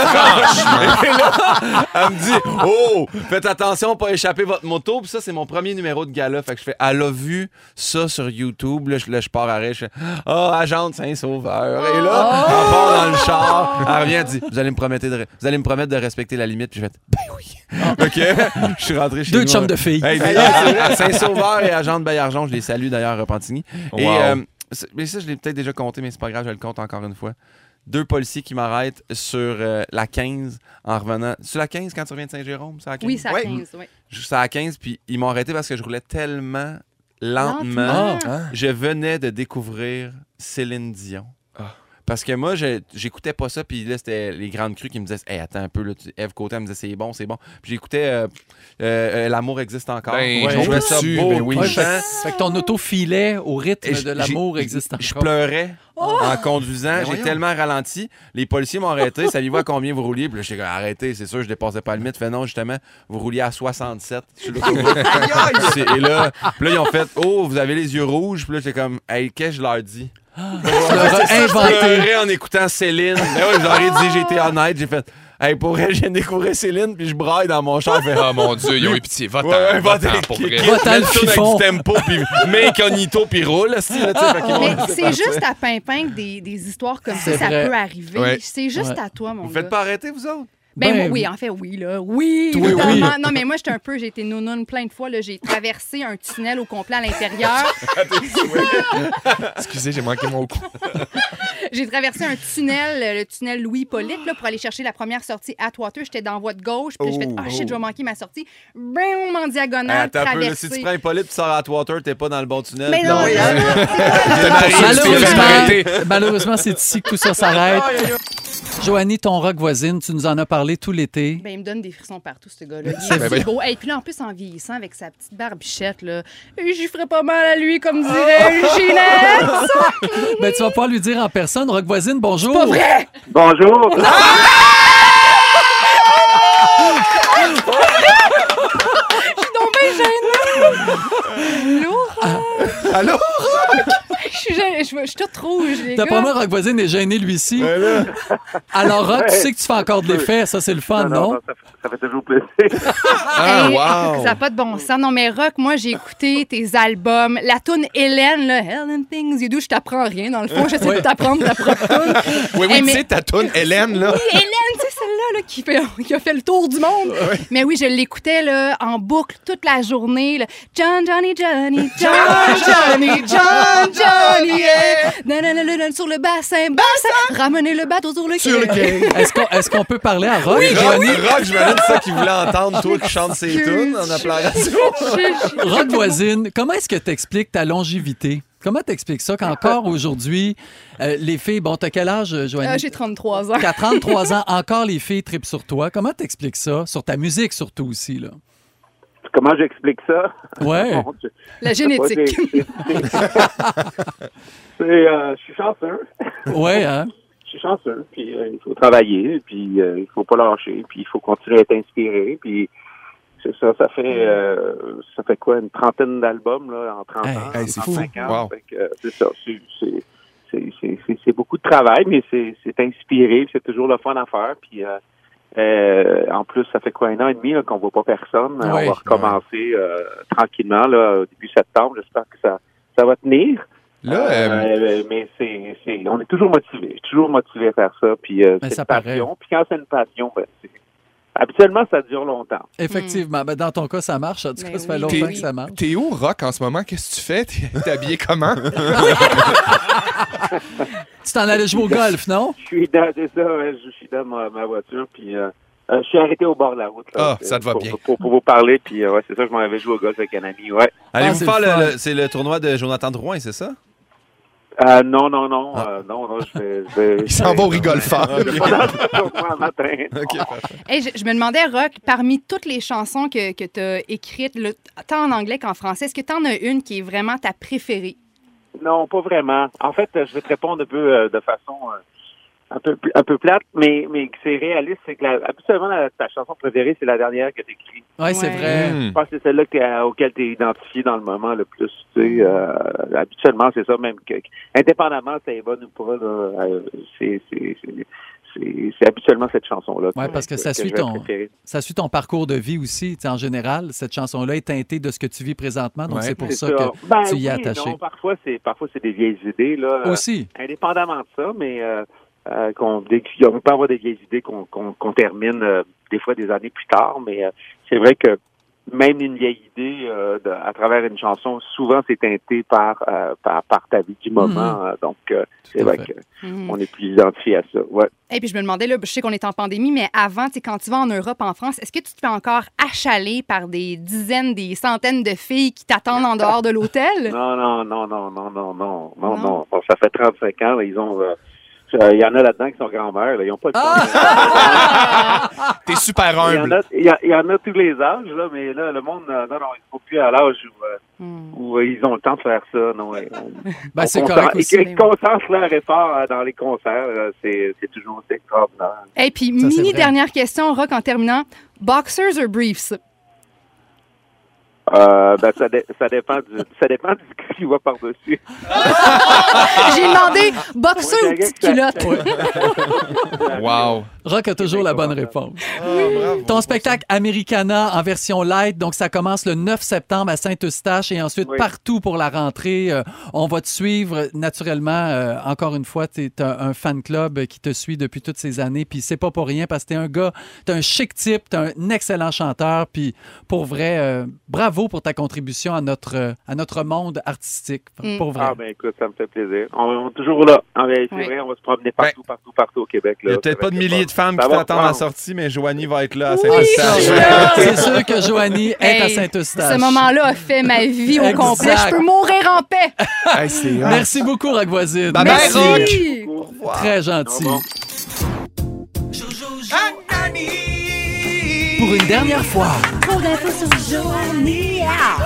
et là, elle me dit, faites attention, pas échapper votre moto. Puis ça, c'est mon premier numéro de gala. Fait que je fais, elle a vu ça sur YouTube. Là, je pars à rire. Je fais, agent de Saint-Sauveur. Et là, elle part dans le char. Elle revient, elle dit, vous allez me promettre de respecter la limite. Puis je fais, ben oui. OK. Je suis rentré chez nous. Deux chums de filles. À Saint-Sauveur et Agent de Baillargeon, je les salue d'ailleurs à Repentigny. Wow. Et mais ça, je l'ai peut-être déjà compté, mais c'est pas grave, je le compte encore une fois. 2 policiers qui m'arrêtent sur la 15 en revenant. Sur la 15 quand tu reviens de Saint-Jérôme? C'est à 15? Oui, c'est à 15, oui. C'est à 15, puis ils m'ont arrêté parce que je roulais tellement lentement. Je venais de découvrir Céline Dion. Parce que moi, j'écoutais pas ça, puis là, c'était les grandes crues qui me disaient hey, attends un peu, là, Ève Côté, elle me disait c'est bon. Puis j'écoutais L'amour existe encore. Je jouais ça beau. Fait que ton auto filait au rythme de L'amour existe encore. Je pleurais en conduisant. J'ai tellement ralenti. Les policiers m'ont arrêté. Saviez-vous à combien vous rouliez? Puis là, j'étais arrêté, c'est sûr, je dépassais pas la limite. Fait non, justement, vous rouliez à 67. Et là, ils ont fait vous avez les yeux rouges. Puis là, j'étais comme hey, qu'est-ce que je leur dis? Je pleurais en écoutant Céline. Je leur ai dit, j'ai été honnête. J'ai fait, hey, pour vrai, je viens de découvrir Céline, puis je braille dans mon char. Oh mon Dieu, ils ont eu pitié. Va-t'en pour vrai. Va-t'en le fifon. Avec du tempo, puis Mécanito, puis roule. Mais c'est juste à Pimpin que des histoires comme ça peut arriver. Ouais. C'est juste à toi, mon gars. Vous faites pas arrêter, vous autres? Oui, en fait, oui, là. Oui, évidemment. Non, mais moi, j'ai été nounoune plein de fois. Là. J'ai traversé un tunnel au complet à l'intérieur. Excusez, j'ai manqué mon coup. J'ai traversé un tunnel, le tunnel Louis-Hippolyte, là, pour aller chercher la première sortie à Atwater. J'étais dans la voie de gauche, puis j'ai fait shit, je vais manquer ma sortie. Boum, en diagonale, traversé. Si tu prends Hippolyte et tu sors à Atwater, t'es pas dans le bon tunnel. Mais non, malheureusement, c'est ici que tout ça s'arrête. Joanie, ton rock voisine, tu nous en as parlé tout l'été. Il me donne des frissons partout, ce gars-là. Il est beau. Et puis là, en plus, en vieillissant, avec sa petite barbichette, là, j'y ferais pas mal à lui, comme dirait Ginette. Tu vas pas lui dire en personne. Rock voisine, bonjour. C'est pas vrai! Bonjour. Je suis donc bien gênée. Lourd. Allô? Je suis toute rouge, les gars. T'as pas mal, Rock voisine est gêné, lui-ci. Alors, Rock, tu sais que tu fais encore de l'effet. Ça, c'est le fun, non? Ça fait toujours plaisir. Wow! Ça n'a pas de bon sens. Non, mais Rock, moi, j'ai écouté tes albums. La toune Hélène, là, Helen Things You Do, je t'apprends rien, dans le fond. J'essaie de t'apprendre ta propre toune. Oui, tu sais, ta toune Hélène, là. Oui, Hélène, tu sais, celle-là, là, qui a fait le tour du monde. Ouais. Mais oui, je l'écoutais, là, en boucle toute la journée. Là. John, Johnny, Johnny, John, Johnny, John, Johnny, yeah. Sur le bassin, ramener le bateau sur le quai. Est-ce qu'on peut parler à Rock? Oui, Rock, j'imagine ça qu'il voulait entendre, toi qui chantes ses tunes en appelant la radio. Rock voisine, comment est-ce que tu expliques ta longévité? Comment t'expliques ça qu'encore aujourd'hui, les filles... Bon, t'as quel âge, Joanie? J'ai 33 ans. Qu'à 33 ans, encore les filles tripent sur toi. Comment t'expliques ça? Sur ta musique, surtout aussi, là. Comment j'explique ça? Ouais. La génétique. Je suis chanceux. Ouais, hein? Je suis chanceux, puis il faut travailler, puis il faut pas lâcher, puis il faut continuer à être inspiré, puis c'est ça, ça fait quoi, une trentaine d'albums, là, en 30 ans, c'est 35 fou. ans. Wow. Fait que, c'est ça, c'est beaucoup de travail, mais c'est inspiré, puis c'est toujours le fun à faire, puis en plus, ça fait quoi, 1 an et demi là, qu'on voit pas personne. Oui. On va recommencer tranquillement là, au début septembre. J'espère que ça va tenir. Là, mais on est toujours motivé à faire ça. Puis c'est ça une passion. Puis quand c'est une passion, habituellement, ça dure longtemps. Effectivement. Ben, dans ton cas, ça marche. En tout cas, ça fait T'es- longtemps que ça marche. T'es où, Rock, en ce moment? Qu'est-ce que tu fais? T'es habillé comment? Tu t'en allais jouer au golf, non? Je suis dans ma voiture, puis je suis arrêté au bord de la route. Là, ça te va bien. Pour vous parler, puis c'est ça, je m'en avais joué au golf avec un ami, ouais. Allez-vous c'est faire le fun. c'est le tournoi de Jonathan Drouin, c'est ça? Non, je vais... Il s'en va au rigolfeur. Je vais pas dans le tournoi un matin. Hey, je me demandais, Rock, parmi toutes les chansons que tu as écrites, là, tant en anglais qu'en français, est-ce que tu en as une qui est vraiment ta préférée? Non, pas vraiment. En fait, je vais te répondre un peu de façon un peu plate, mais que c'est réaliste. C'est que habituellement, ta chanson préférée, c'est la dernière que tu écris. Oui, c'est vrai. Je pense que c'est celle-là auquel tu es identifié dans le moment le plus. Tu sais, habituellement, c'est ça, même que indépendamment si elle est bonne ou pas, là, c'est habituellement cette chanson-là. Oui, parce que ça suit ton parcours de vie aussi. Tu sais, en général, cette chanson-là est teintée de ce que tu vis présentement, donc c'est pour ça que tu y es attaché. Non, parfois, c'est des vieilles idées. Là, aussi. Indépendamment de ça, mais on peut avoir des vieilles idées qu'on termine des fois des années plus tard, mais c'est vrai que même une vieille idée à travers une chanson, souvent c'est teinté par ta vie du moment. Donc, c'est vrai qu'on est plus identifié à ça. Ouais. Et puis je me demandais, là, je sais qu'on est en pandémie, mais avant, quand tu vas en Europe, en France, est-ce que tu te fais encore achaler par des dizaines, des centaines de filles qui t'attendent en dehors de l'hôtel? Non. Ça fait 35 ans, là, ils ont... il y en a là-dedans qui sont grand-mères. Ils n'ont pas de T'es super humble. Il y en a tous les âges, là, mais là, le monde, non, il ne faut plus à l'âge où ils ont le temps de faire ça. Non, c'est correct aussi. Ils concentrent leur effort dans les concerts. C'est toujours extraordinaire. Et puis, dernière question, Rock, en terminant. Boxers or briefs? Ça dépend du qui va par-dessus. J'ai demandé boxer ou petite culotte. Wow. Rock a toujours la bonne réponse. Ton spectacle Americana en version light, donc ça commence le 9 septembre à Saint-Eustache et ensuite partout pour la rentrée. On va te suivre naturellement. Encore une fois, tu as un fan club qui te suit depuis toutes ces années. Puis c'est pas pour rien parce que t'es un gars, t'es un chic type, t'es un excellent chanteur. Puis pour vrai, bravo pour ta contribution à notre monde artistique. Pour vrai. Ah ben écoute, ça me fait plaisir. On est toujours là. C'est vrai, on va se promener partout au Québec. Il n'y a peut-être pas de milliers de femmes qui t'attendent à la sortie, mais Joanie va être là à Saint-Eustache. C'est sûr que Joanie est à Saint-Eustache. Ce moment-là a fait ma vie au complet. Je peux mourir en paix. Merci beaucoup, Rock Voisine. Merci. Très gentil. Pour une dernière fois. Trop d'infos sur Joanie.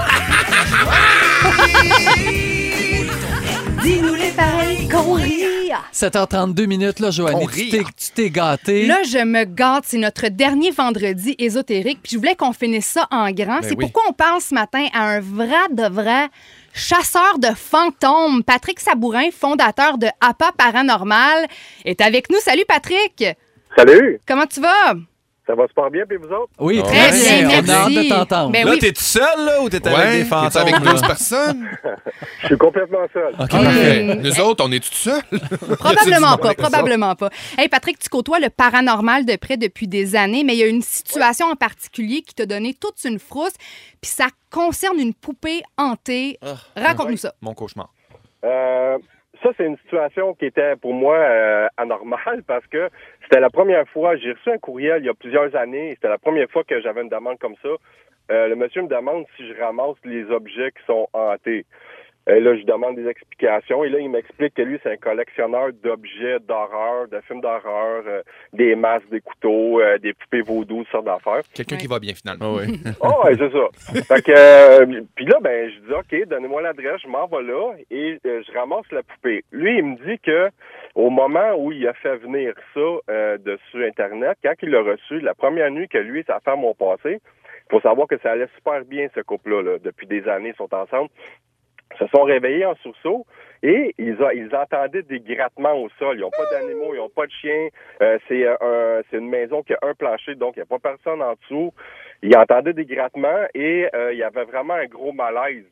Dis-nous les pareils qu'on rit. 7h32 minutes, là, Joanie. Tu t'es gâtée. Là, je me gâte. C'est notre dernier vendredi ésotérique. Puis je voulais qu'on finisse ça en grand. C'est pourquoi on parle ce matin à un vrai chasseur de fantômes. Patrick Sabourin, fondateur de APA Paranormal, est avec nous. Salut, Patrick. Salut. Comment tu vas? Ça va super bien, puis vous autres? Oui, très bien. Merci. On a hâte de t'entendre. Là, t'es tout seul, là, ou t'es avec des fantômes? T'es avec 12 personnes? Je suis complètement seul. OK, parfait. Nous autres, on est tout seuls? Probablement pas. Hey, Patrick, tu côtoies le paranormal de près depuis des années, mais il y a une situation en particulier qui t'a donné toute une frousse, puis ça concerne une poupée hantée. Raconte-nous ça. Mon cauchemar. Ça, c'est une situation qui était pour moi anormale parce que c'était la première fois, j'ai reçu un courriel il y a plusieurs années, c'était la première fois que j'avais une demande comme ça. Le monsieur me demande si je ramasse les objets qui sont hantés. Là, je lui demande des explications. Et là, il m'explique que lui, c'est un collectionneur d'objets d'horreur, de films d'horreur, des masques, des couteaux, des poupées vaudou, sortes d'affaires. Quelqu'un qui va bien, finalement. Oui. Oh, ouais, c'est ça. Fait que, puis là, ben, je dis, OK, donnez-moi l'adresse, je m'en vais là et je ramasse la poupée. Lui, il me dit que au moment où il a fait venir ça dessus Internet, quand il l'a reçu, la première nuit que lui et sa femme ont passé, il faut savoir que ça allait super bien, ce couple-là. Là. Depuis des années, ils sont ensemble. Se sont réveillés en sursaut et ils entendaient des grattements au sol. Ils n'ont pas d'animaux, ils n'ont pas de chiens. C'est une maison qui a un plancher, donc il n'y a pas personne en dessous. Ils entendaient des grattements et il y avait vraiment un gros malaise.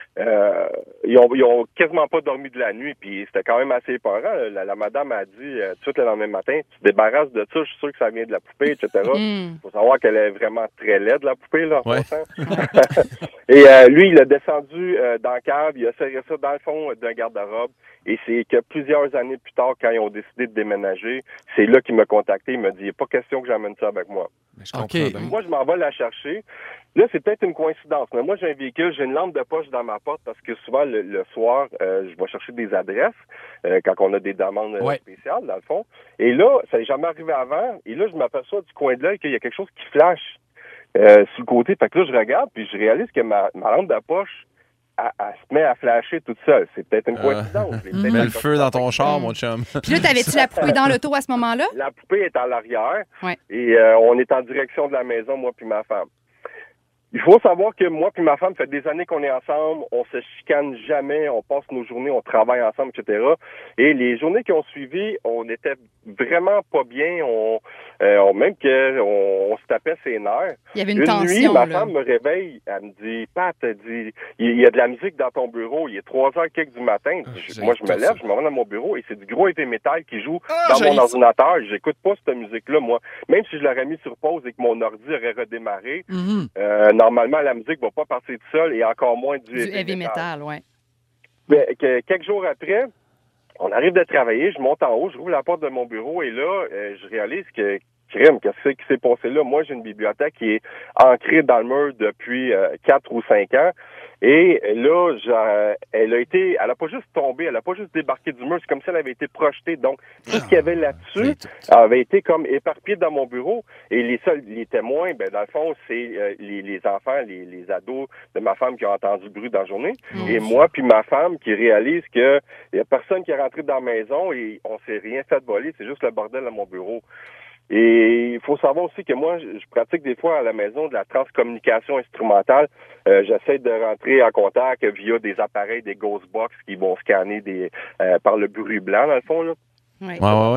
Ils ont quasiment pas dormi de la nuit, puis c'était quand même assez épeurant. La madame a dit tout de suite le lendemain matin, tu te débarrasses de ça, je suis sûr que ça vient de la poupée, etc. Faut savoir qu'elle est vraiment très laide, la poupée, là, en passant. Et lui, il a descendu dans la cave, il a serré ça dans le fond d'un garde-robe. Et c'est que plusieurs années plus tard, quand ils ont décidé de déménager, c'est là qu'il m'a contacté. Il m'a dit, il n'est pas question que j'amène ça avec moi. Moi, je m'en vais la chercher. Là, c'est peut-être une coïncidence. Mais moi, j'ai un véhicule, j'ai une lampe de poche dans ma porte parce que souvent, le soir, je vais chercher des adresses quand on a des demandes spéciales, dans le fond. Et là, ça n'est jamais arrivé avant. Et là, je m'aperçois du coin de l'œil qu'il y a quelque chose qui flash sur le côté. Fait que là, je regarde puis je réalise que ma lampe de poche, elle se met à flasher toute seule. C'est peut-être une coïncidence. Mets le feu dans ton char, mon chum. Puis là, t'avais-tu la poupée dans l'auto à ce moment-là? La poupée est à l'arrière. Et on est en direction de la maison, moi puis ma femme. Il faut savoir que moi puis ma femme, ça fait des années qu'on est ensemble, on se chicane jamais, on passe nos journées, on travaille ensemble, etc. Et les journées qui ont suivi, on était vraiment pas bien, même on se tapait ses nerfs. Il y avait une tension, nuit, ma femme me réveille, elle me dit, Pat, elle dit, il y a de la musique dans ton bureau, il est 3h quelques du matin. Moi, je me lève, je me rends dans mon bureau et c'est du gros heavy metal qui joue dans mon ordinateur. J'écoute pas cette musique-là, moi. Même si je l'aurais mis sur pause et que mon ordi aurait redémarré, normalement, la musique va pas partir tout seul et encore moins du heavy metal, ouais. Mais quelques jours après, on arrive de travailler, je monte en haut, je rouvre la porte de mon bureau et là, je réalise que qu'est-ce qui s'est passé là? Moi, j'ai une bibliothèque qui est ancrée dans le mur depuis 4 ou 5 ans. Et là, elle a pas juste tombé, elle a pas juste débarqué du mur, c'est comme si elle avait été projetée. Donc, tout ce qu'il y avait là-dessus avait été comme éparpillé dans mon bureau. Et les témoins, ben, dans le fond, c'est les enfants, les ados de ma femme qui ont entendu le bruit dans la journée. Et moi puis ma femme qui réalise que il y a personne qui est rentré dans la maison et on s'est rien fait voler, c'est juste le bordel à mon bureau. Et il faut savoir aussi que moi, je pratique des fois à la maison de la transcommunication instrumentale. J'essaie de rentrer en contact via des appareils, des ghost box qui vont scanner par le bruit blanc, dans le fond, là. Ouais.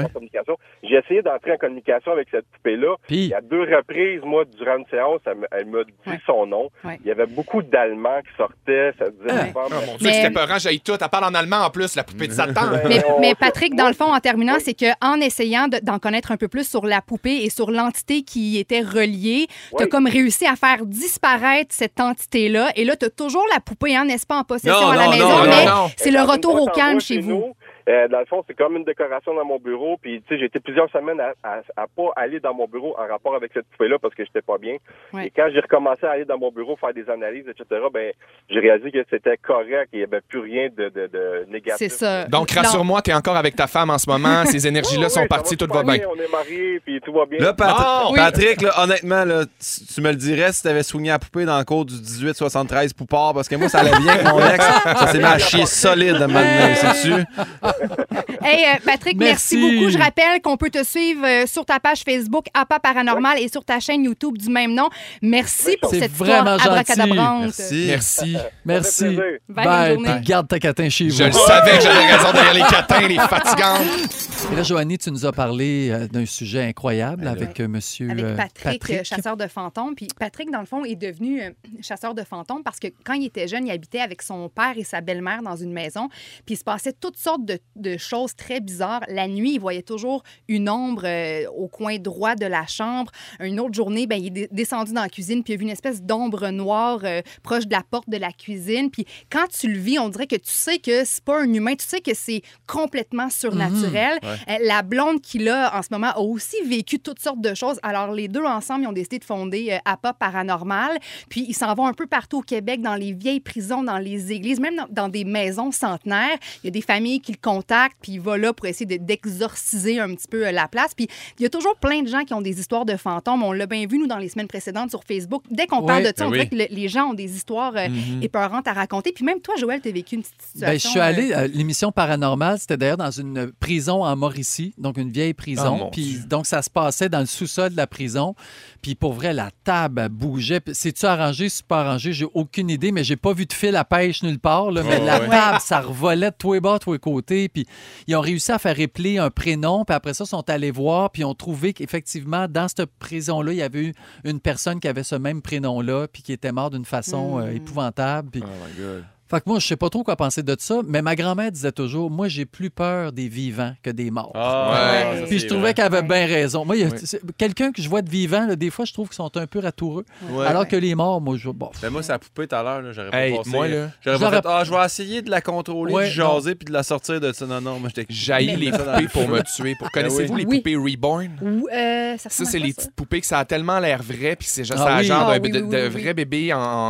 J'ai essayé d'entrer en communication avec cette poupée-là. Il y a 2 reprises, moi, durant une séance, elle m'a dit son nom. Il y avait beaucoup d'Allemands qui sortaient. Ça disait mon Dieu, c'était peurant, j'ai tout. Elle parle en allemand en plus, la poupée de Satan. Mais Patrick, dans le fond, en terminant, c'est qu'en essayant d'en connaître un peu plus sur la poupée et sur l'entité qui était reliée, tu as comme réussi à faire disparaître cette entité-là. Et là, tu as toujours la poupée, hein, n'est-ce pas, en possession à la maison, mais c'est le retour au calme chez vous. Dans le fond, c'est comme une décoration dans mon bureau. Puis, tu sais, j'ai été plusieurs semaines à pas aller dans mon bureau en rapport avec cette poupée-là parce que j'étais pas bien. Et quand j'ai recommencé à aller dans mon bureau, faire des analyses, etc., ben, j'ai réalisé que c'était correct et il n'y avait plus rien de négatif. C'est ça. Donc, rassure-moi, tu es encore avec ta femme en ce moment. Ces énergies-là sont parties, tout va bien. On est mariés, puis tout va bien. Là, Patrick, là, honnêtement, là, tu me le dirais si tu avais soigné la poupée dans le cours du 1873 Poupard, parce que moi, ça allait bien avec mon ex. Ça s'est mis à chier solide de maintenant, sais-tu? Hey, Patrick, merci beaucoup. Je rappelle qu'on peut te suivre sur ta page Facebook APA Paranormal et sur ta chaîne YouTube du même nom. Merci pour cette histoire abracadabrante. Merci. Bye. Puis garde ta catin chez vous. Je le savais que j'avais raison derrière les catins, les fatigantes. Et là, Joanie, tu nous as parlé d'un sujet incroyable avec monsieur avec Patrick, chasseur de fantômes. Puis Patrick, dans le fond, est devenu chasseur de fantômes parce que quand il était jeune, il habitait avec son père et sa belle-mère dans une maison. Puis il se passait toutes sortes de de choses très bizarres. La nuit, il voyait toujours une ombre au coin droit de la chambre. Une autre journée, ben, il est descendu dans la cuisine puis il a vu une espèce d'ombre noire proche de la porte de la cuisine. Puis quand tu le vis, on dirait que tu sais que c'est pas un humain. Tu sais que c'est complètement surnaturel. La blonde qu'il a en ce moment a aussi vécu toutes sortes de choses. Alors, les deux ensemble, ils ont décidé de fonder APA Paranormal. Puis, ils s'en vont un peu partout au Québec, dans les vieilles prisons, dans les églises, même dans des maisons centenaires. Il y a des familles qui le contactent, puis il va là pour essayer d'exorciser un petit peu la place. Puis, il y a toujours plein de gens qui ont des histoires de fantômes. On l'a bien vu, nous, dans les semaines précédentes sur Facebook. Dès qu'on parle de ça, on dirait que les gens ont des histoires épeurantes à raconter. Puis même toi, Joël, tu as vécu une petite situation. Ben, je suis allé à l'émission Paranormale, c'était d'ailleurs dans une prison en Mauricie, donc une vieille prison. Puis donc, ça se passait dans le sous-sol de la prison. Puis pour vrai, la table, elle bougeait. C'est-tu arrangé, c'est pas arrangé? J'ai aucune idée, mais j'ai pas vu de fil à pêche nulle part. Là, mais la table, ça revolait de tous les bords, de tous les côtés. Puis ils ont réussi à faire épeler un prénom. Puis après ça, ils sont allés voir. Puis ils ont trouvé qu'effectivement, dans cette prison-là, il y avait eu une personne qui avait ce même prénom-là, puis qui était morte d'une façon épouvantable. Puis... Oh my God. Fait que moi, je sais pas trop quoi penser de ça, mais ma grand-mère disait toujours, moi, j'ai plus peur des vivants que des morts. Puis je trouvais qu'elle avait bien raison. Moi, quelqu'un que je vois de vivant, là, des fois, je trouve qu'ils sont un peu ratoureux. Alors que les morts, moi, je... Bon. Ben moi, sa poupée, tout à l'heure, j'aurais pas passé. Moi, là... J'aurais pas fait, je vais essayer de la contrôler, de jaser, puis de la sortir de ça. Non, moi, j'étais... J'haïs les poupées pour me tuer. Connaissez-vous les poupées Reborn? Ça, c'est les petites poupées que ça a tellement l'air vrai, puis c'est genre de vrai bébé en...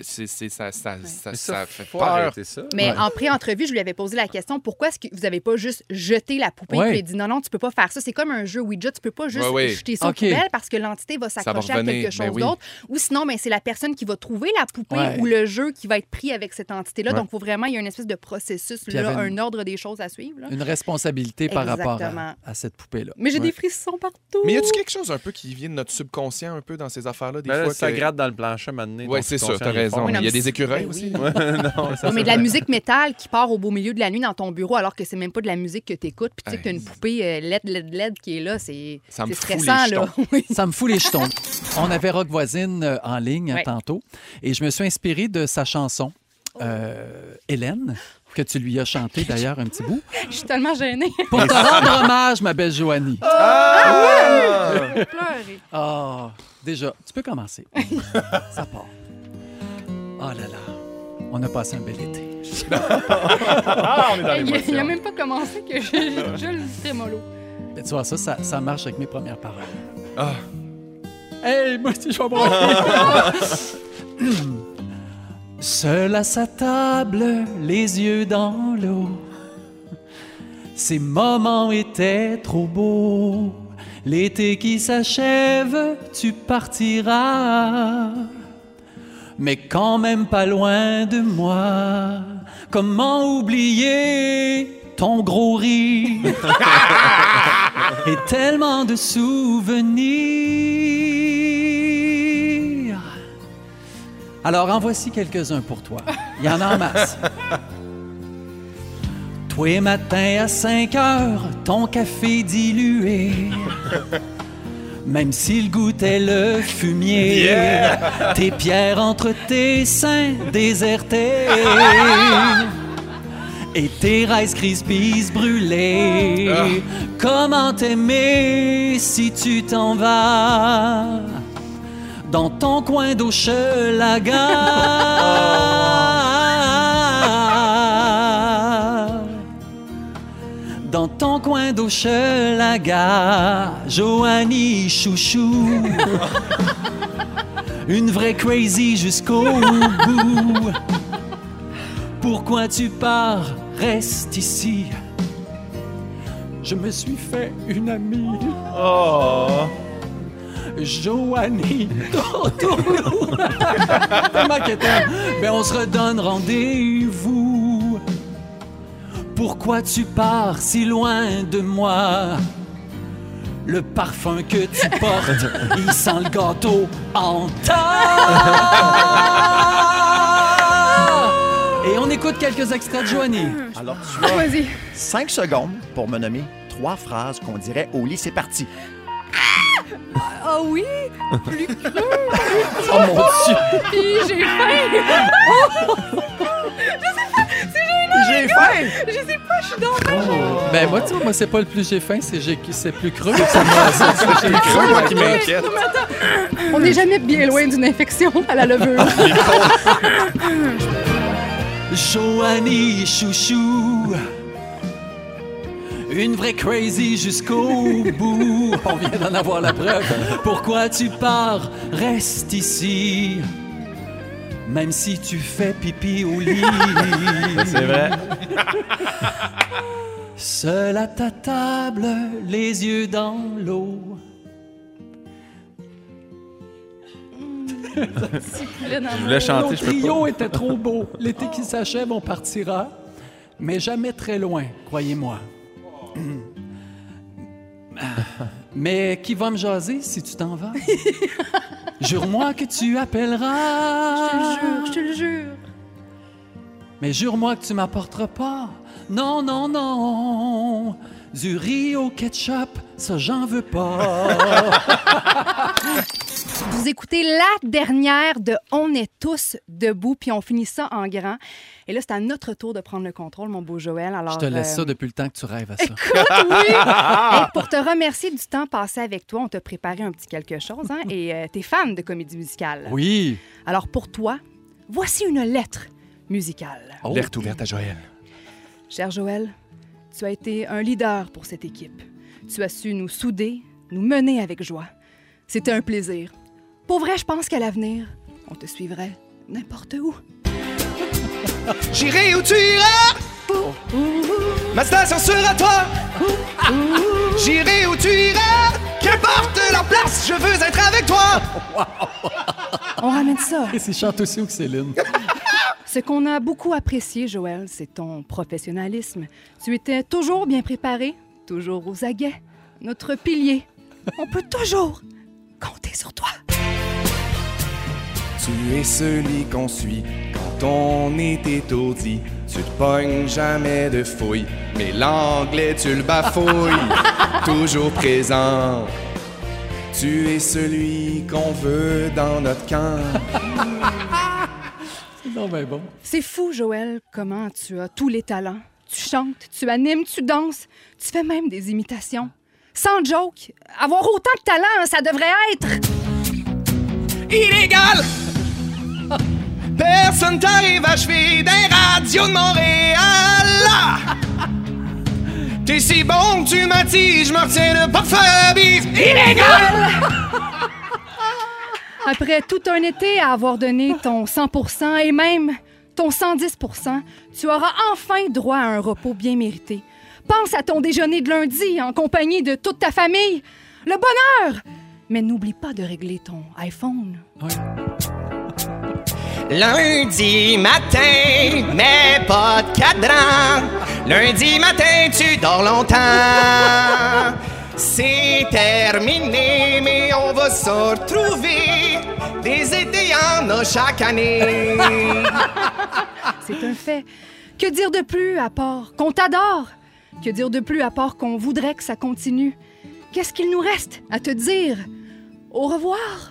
ça fait peur. Mais en pré-entrevue, je lui avais posé la question, pourquoi est-ce que vous n'avez pas juste jeté la poupée? Puis il a dit non, tu peux pas faire ça. C'est comme un jeu Ouija, tu peux pas juste jeter ça aux poubelles parce que l'entité va s'accrocher à quelque chose d'autre. Ou sinon, c'est la personne qui va trouver la poupée ou le jeu qui va être pris avec cette entité-là. Donc, il y a une espèce de processus, un ordre des choses à suivre. Là. Une responsabilité par rapport à cette poupée-là. Mais j'ai des frissons partout. Mais y a-tu quelque chose un peu qui vient de notre subconscient un peu dans ces affaires-là? Des fois ça gratte dans le plancher maintenant. Oui, c'est ça, t'as raison. Il y a des écureuils aussi. Mais de la musique métal qui part au beau milieu de la nuit dans ton bureau alors que c'est même pas de la musique que t'écoutes. Puis tu sais que t'as une poupée LED qui est là, c'est stressant. Là. Ça me fout les jetons. On avait Rock Voisine en ligne tantôt et je me suis inspiré de sa chanson Hélène, que tu lui as chanté d'ailleurs un petit bout. Je suis tellement gênée. Pour te rendre hommage, ma belle Joanie. Je vais pleurer. Déjà, tu peux commencer. Ça part. Oh là là. On a passé un bel été. On est dans l'émotion. Il n'a même pas commencé que je le trémolo. Tu vois, ça marche avec mes premières paroles. Hey, moi aussi, je vais boire. Seul à sa table, les yeux dans l'eau. Ces moments étaient trop beaux. L'été qui s'achève, tu partiras. Mais quand même pas loin de moi. Comment oublier ton gros rire et tellement de souvenirs. Alors, en voici quelques-uns pour toi. Il y en a en masse. Tous les matins à 5 heures, ton café dilué. Même s'il goûtait le fumier, tes pierres entre tes seins désertés et tes Rice Krispies brûlés. Comment t'aimer si tu t'en vas dans ton coin d'Hochelaga? Dans ton coin d'Hochelaga, Joanie chouchou, une vraie crazy jusqu'au bout. Pourquoi tu pars? Reste ici. Je me suis fait une amie. Joanie Tortoulou. Tellement qu'étant. Ben on se redonne rendez-vous. Pourquoi tu pars si loin de moi? Le parfum que tu portes, il sent le gâteau en tas. Et on écoute quelques extraits de Joanie. Alors tu as 5 secondes pour me nommer 3 phrases qu'on dirait au lit, c'est parti. Ah oui? Plus creux. Oh mon Dieu! Puis j'ai faim. Je sais pas, c'est gênant. j'ai faim! Je sais pas, je suis donc Ben moi, tu vois, moi, c'est pas le plus j'ai faim, c'est plus creux. C'est plus creux, moi, qui m'inquiète. On n'est jamais bien loin d'une infection à la levure. Joanie chouchou, une vraie crazy jusqu'au bout. On vient d'en avoir la preuve. Pourquoi tu pars? Reste ici. Même si tu fais pipi au lit. C'est vrai. Seul à ta table, les yeux dans l'eau. Je voulais chanter, je peux pas. Nos trio était trop beau. L'été qui s'achève, on partira. Mais jamais très loin, croyez-moi. Mais qui va me jaser si tu t'en vas? Jure-moi que tu appelleras. Je te le jure. Mais jure-moi que tu m'apporteras pas. Non, non, non. Du riz au ketchup, ça j'en veux pas. Vous écoutez la dernière de On est tous debout, puis on finit ça en grand. Et là, c'est à notre tour de prendre le contrôle, mon beau Joël. Alors, je te laisse ça depuis le temps que tu rêves à ça. Écoute, oui! Et pour te remercier du temps passé avec toi, on t'a préparé un petit quelque chose. Hein? Et t'es fan de comédie musicale. Oui. Alors, pour toi, voici une lettre musicale. Oh. Lettre ouverte à Joël. Cher Joël, tu as été un leader pour cette équipe. Tu as su nous souder, nous mener avec joie. C'était un plaisir. Pour vrai, je pense qu'à l'avenir, on te suivrait n'importe où. J'irai où tu iras. Ma station sera toi. J'irai où tu iras. Qu'importe la place, je veux être avec toi. On ramène ça. Et c'est chante aussi que Céline. Ce qu'on a beaucoup apprécié, Joël, c'est ton professionnalisme. Tu étais toujours bien préparé, toujours aux aguets. Notre pilier. On peut toujours compter sur toi. Tu es celui qu'on suit quand on est étourdi. Tu te pognes jamais de fouille, mais l'anglais tu le bafouilles. Toujours présent. Tu es celui qu'on veut dans notre camp. C'est donc bien bon. C'est fou, Joël, comment tu as tous les talents. Tu chantes, tu animes, tu danses, tu fais même des imitations. Sans joke, avoir autant de talent, ça devrait être... illégal! Personne t'arrive à achever des radios de Montréal! T'es si bon que tu m'attises, je me retiens de pas te faire bise! Illégal! Après tout un été à avoir donné ton 100% et même ton 110%, tu auras enfin droit à un repos bien mérité. Pense à ton déjeuner de lundi en compagnie de toute ta famille. Le bonheur! Mais n'oublie pas de régler ton iPhone. Oui. Lundi matin, mais pas de cadran. Lundi matin, tu dors longtemps. C'est terminé, mais on va se retrouver. Des étés, y'en a chaque année. C'est un fait. Que dire de plus à part qu'on t'adore? Que dire de plus à part qu'on voudrait que ça continue? Qu'est-ce qu'il nous reste à te dire? Au revoir!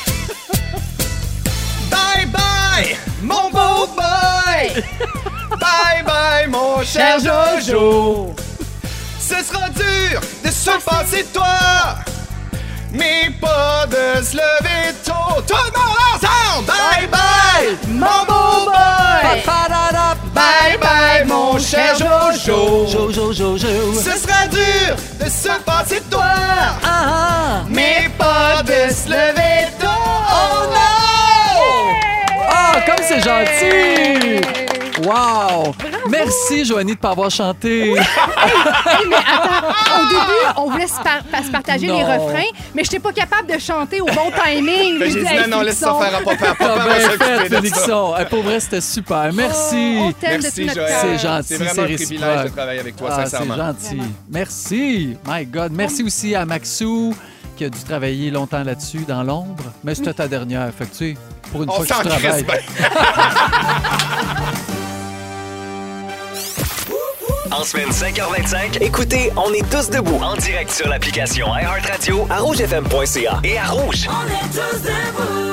Bye bye, mon beau boy! Bye bye, mon cher Jojo! Ce sera dur de se passer de toi, mais pas de se lever tôt. Tout le monde ensemble! Bye bye, mon beau boy! Bye bye, mon cher Jojo! Ce sera dur de se passer de toi, mais pas de se lever tôt. Oh non! Ah, comme c'est gentil! Wow! Merci, Joanie, de ne pas avoir chanté. Oui. Hey, mais attends, au début, on voulait se partager les refrains, mais je n'étais pas capable de chanter au bon timing. J'ai dit non, laisse ça faire à papa. T'as bien fait, Félixon. Pour vrai, c'était super. Merci. On t'aime de tout notre cœur. C'est gentil, c'est vraiment un privilège de travailler avec toi, sincèrement. C'est gentil. Vraiment. Merci. My God. Merci aussi à Maxou, qui a dû travailler longtemps là-dessus, dans l'ombre. Mais c'était ta dernière. Fait que, tu sais, pour une fois que tu travailles. En semaine 5h25, écoutez On est tous debout en direct sur l'application iHeartRadio, à rougefm.ca et à Rouge. On est tous debout.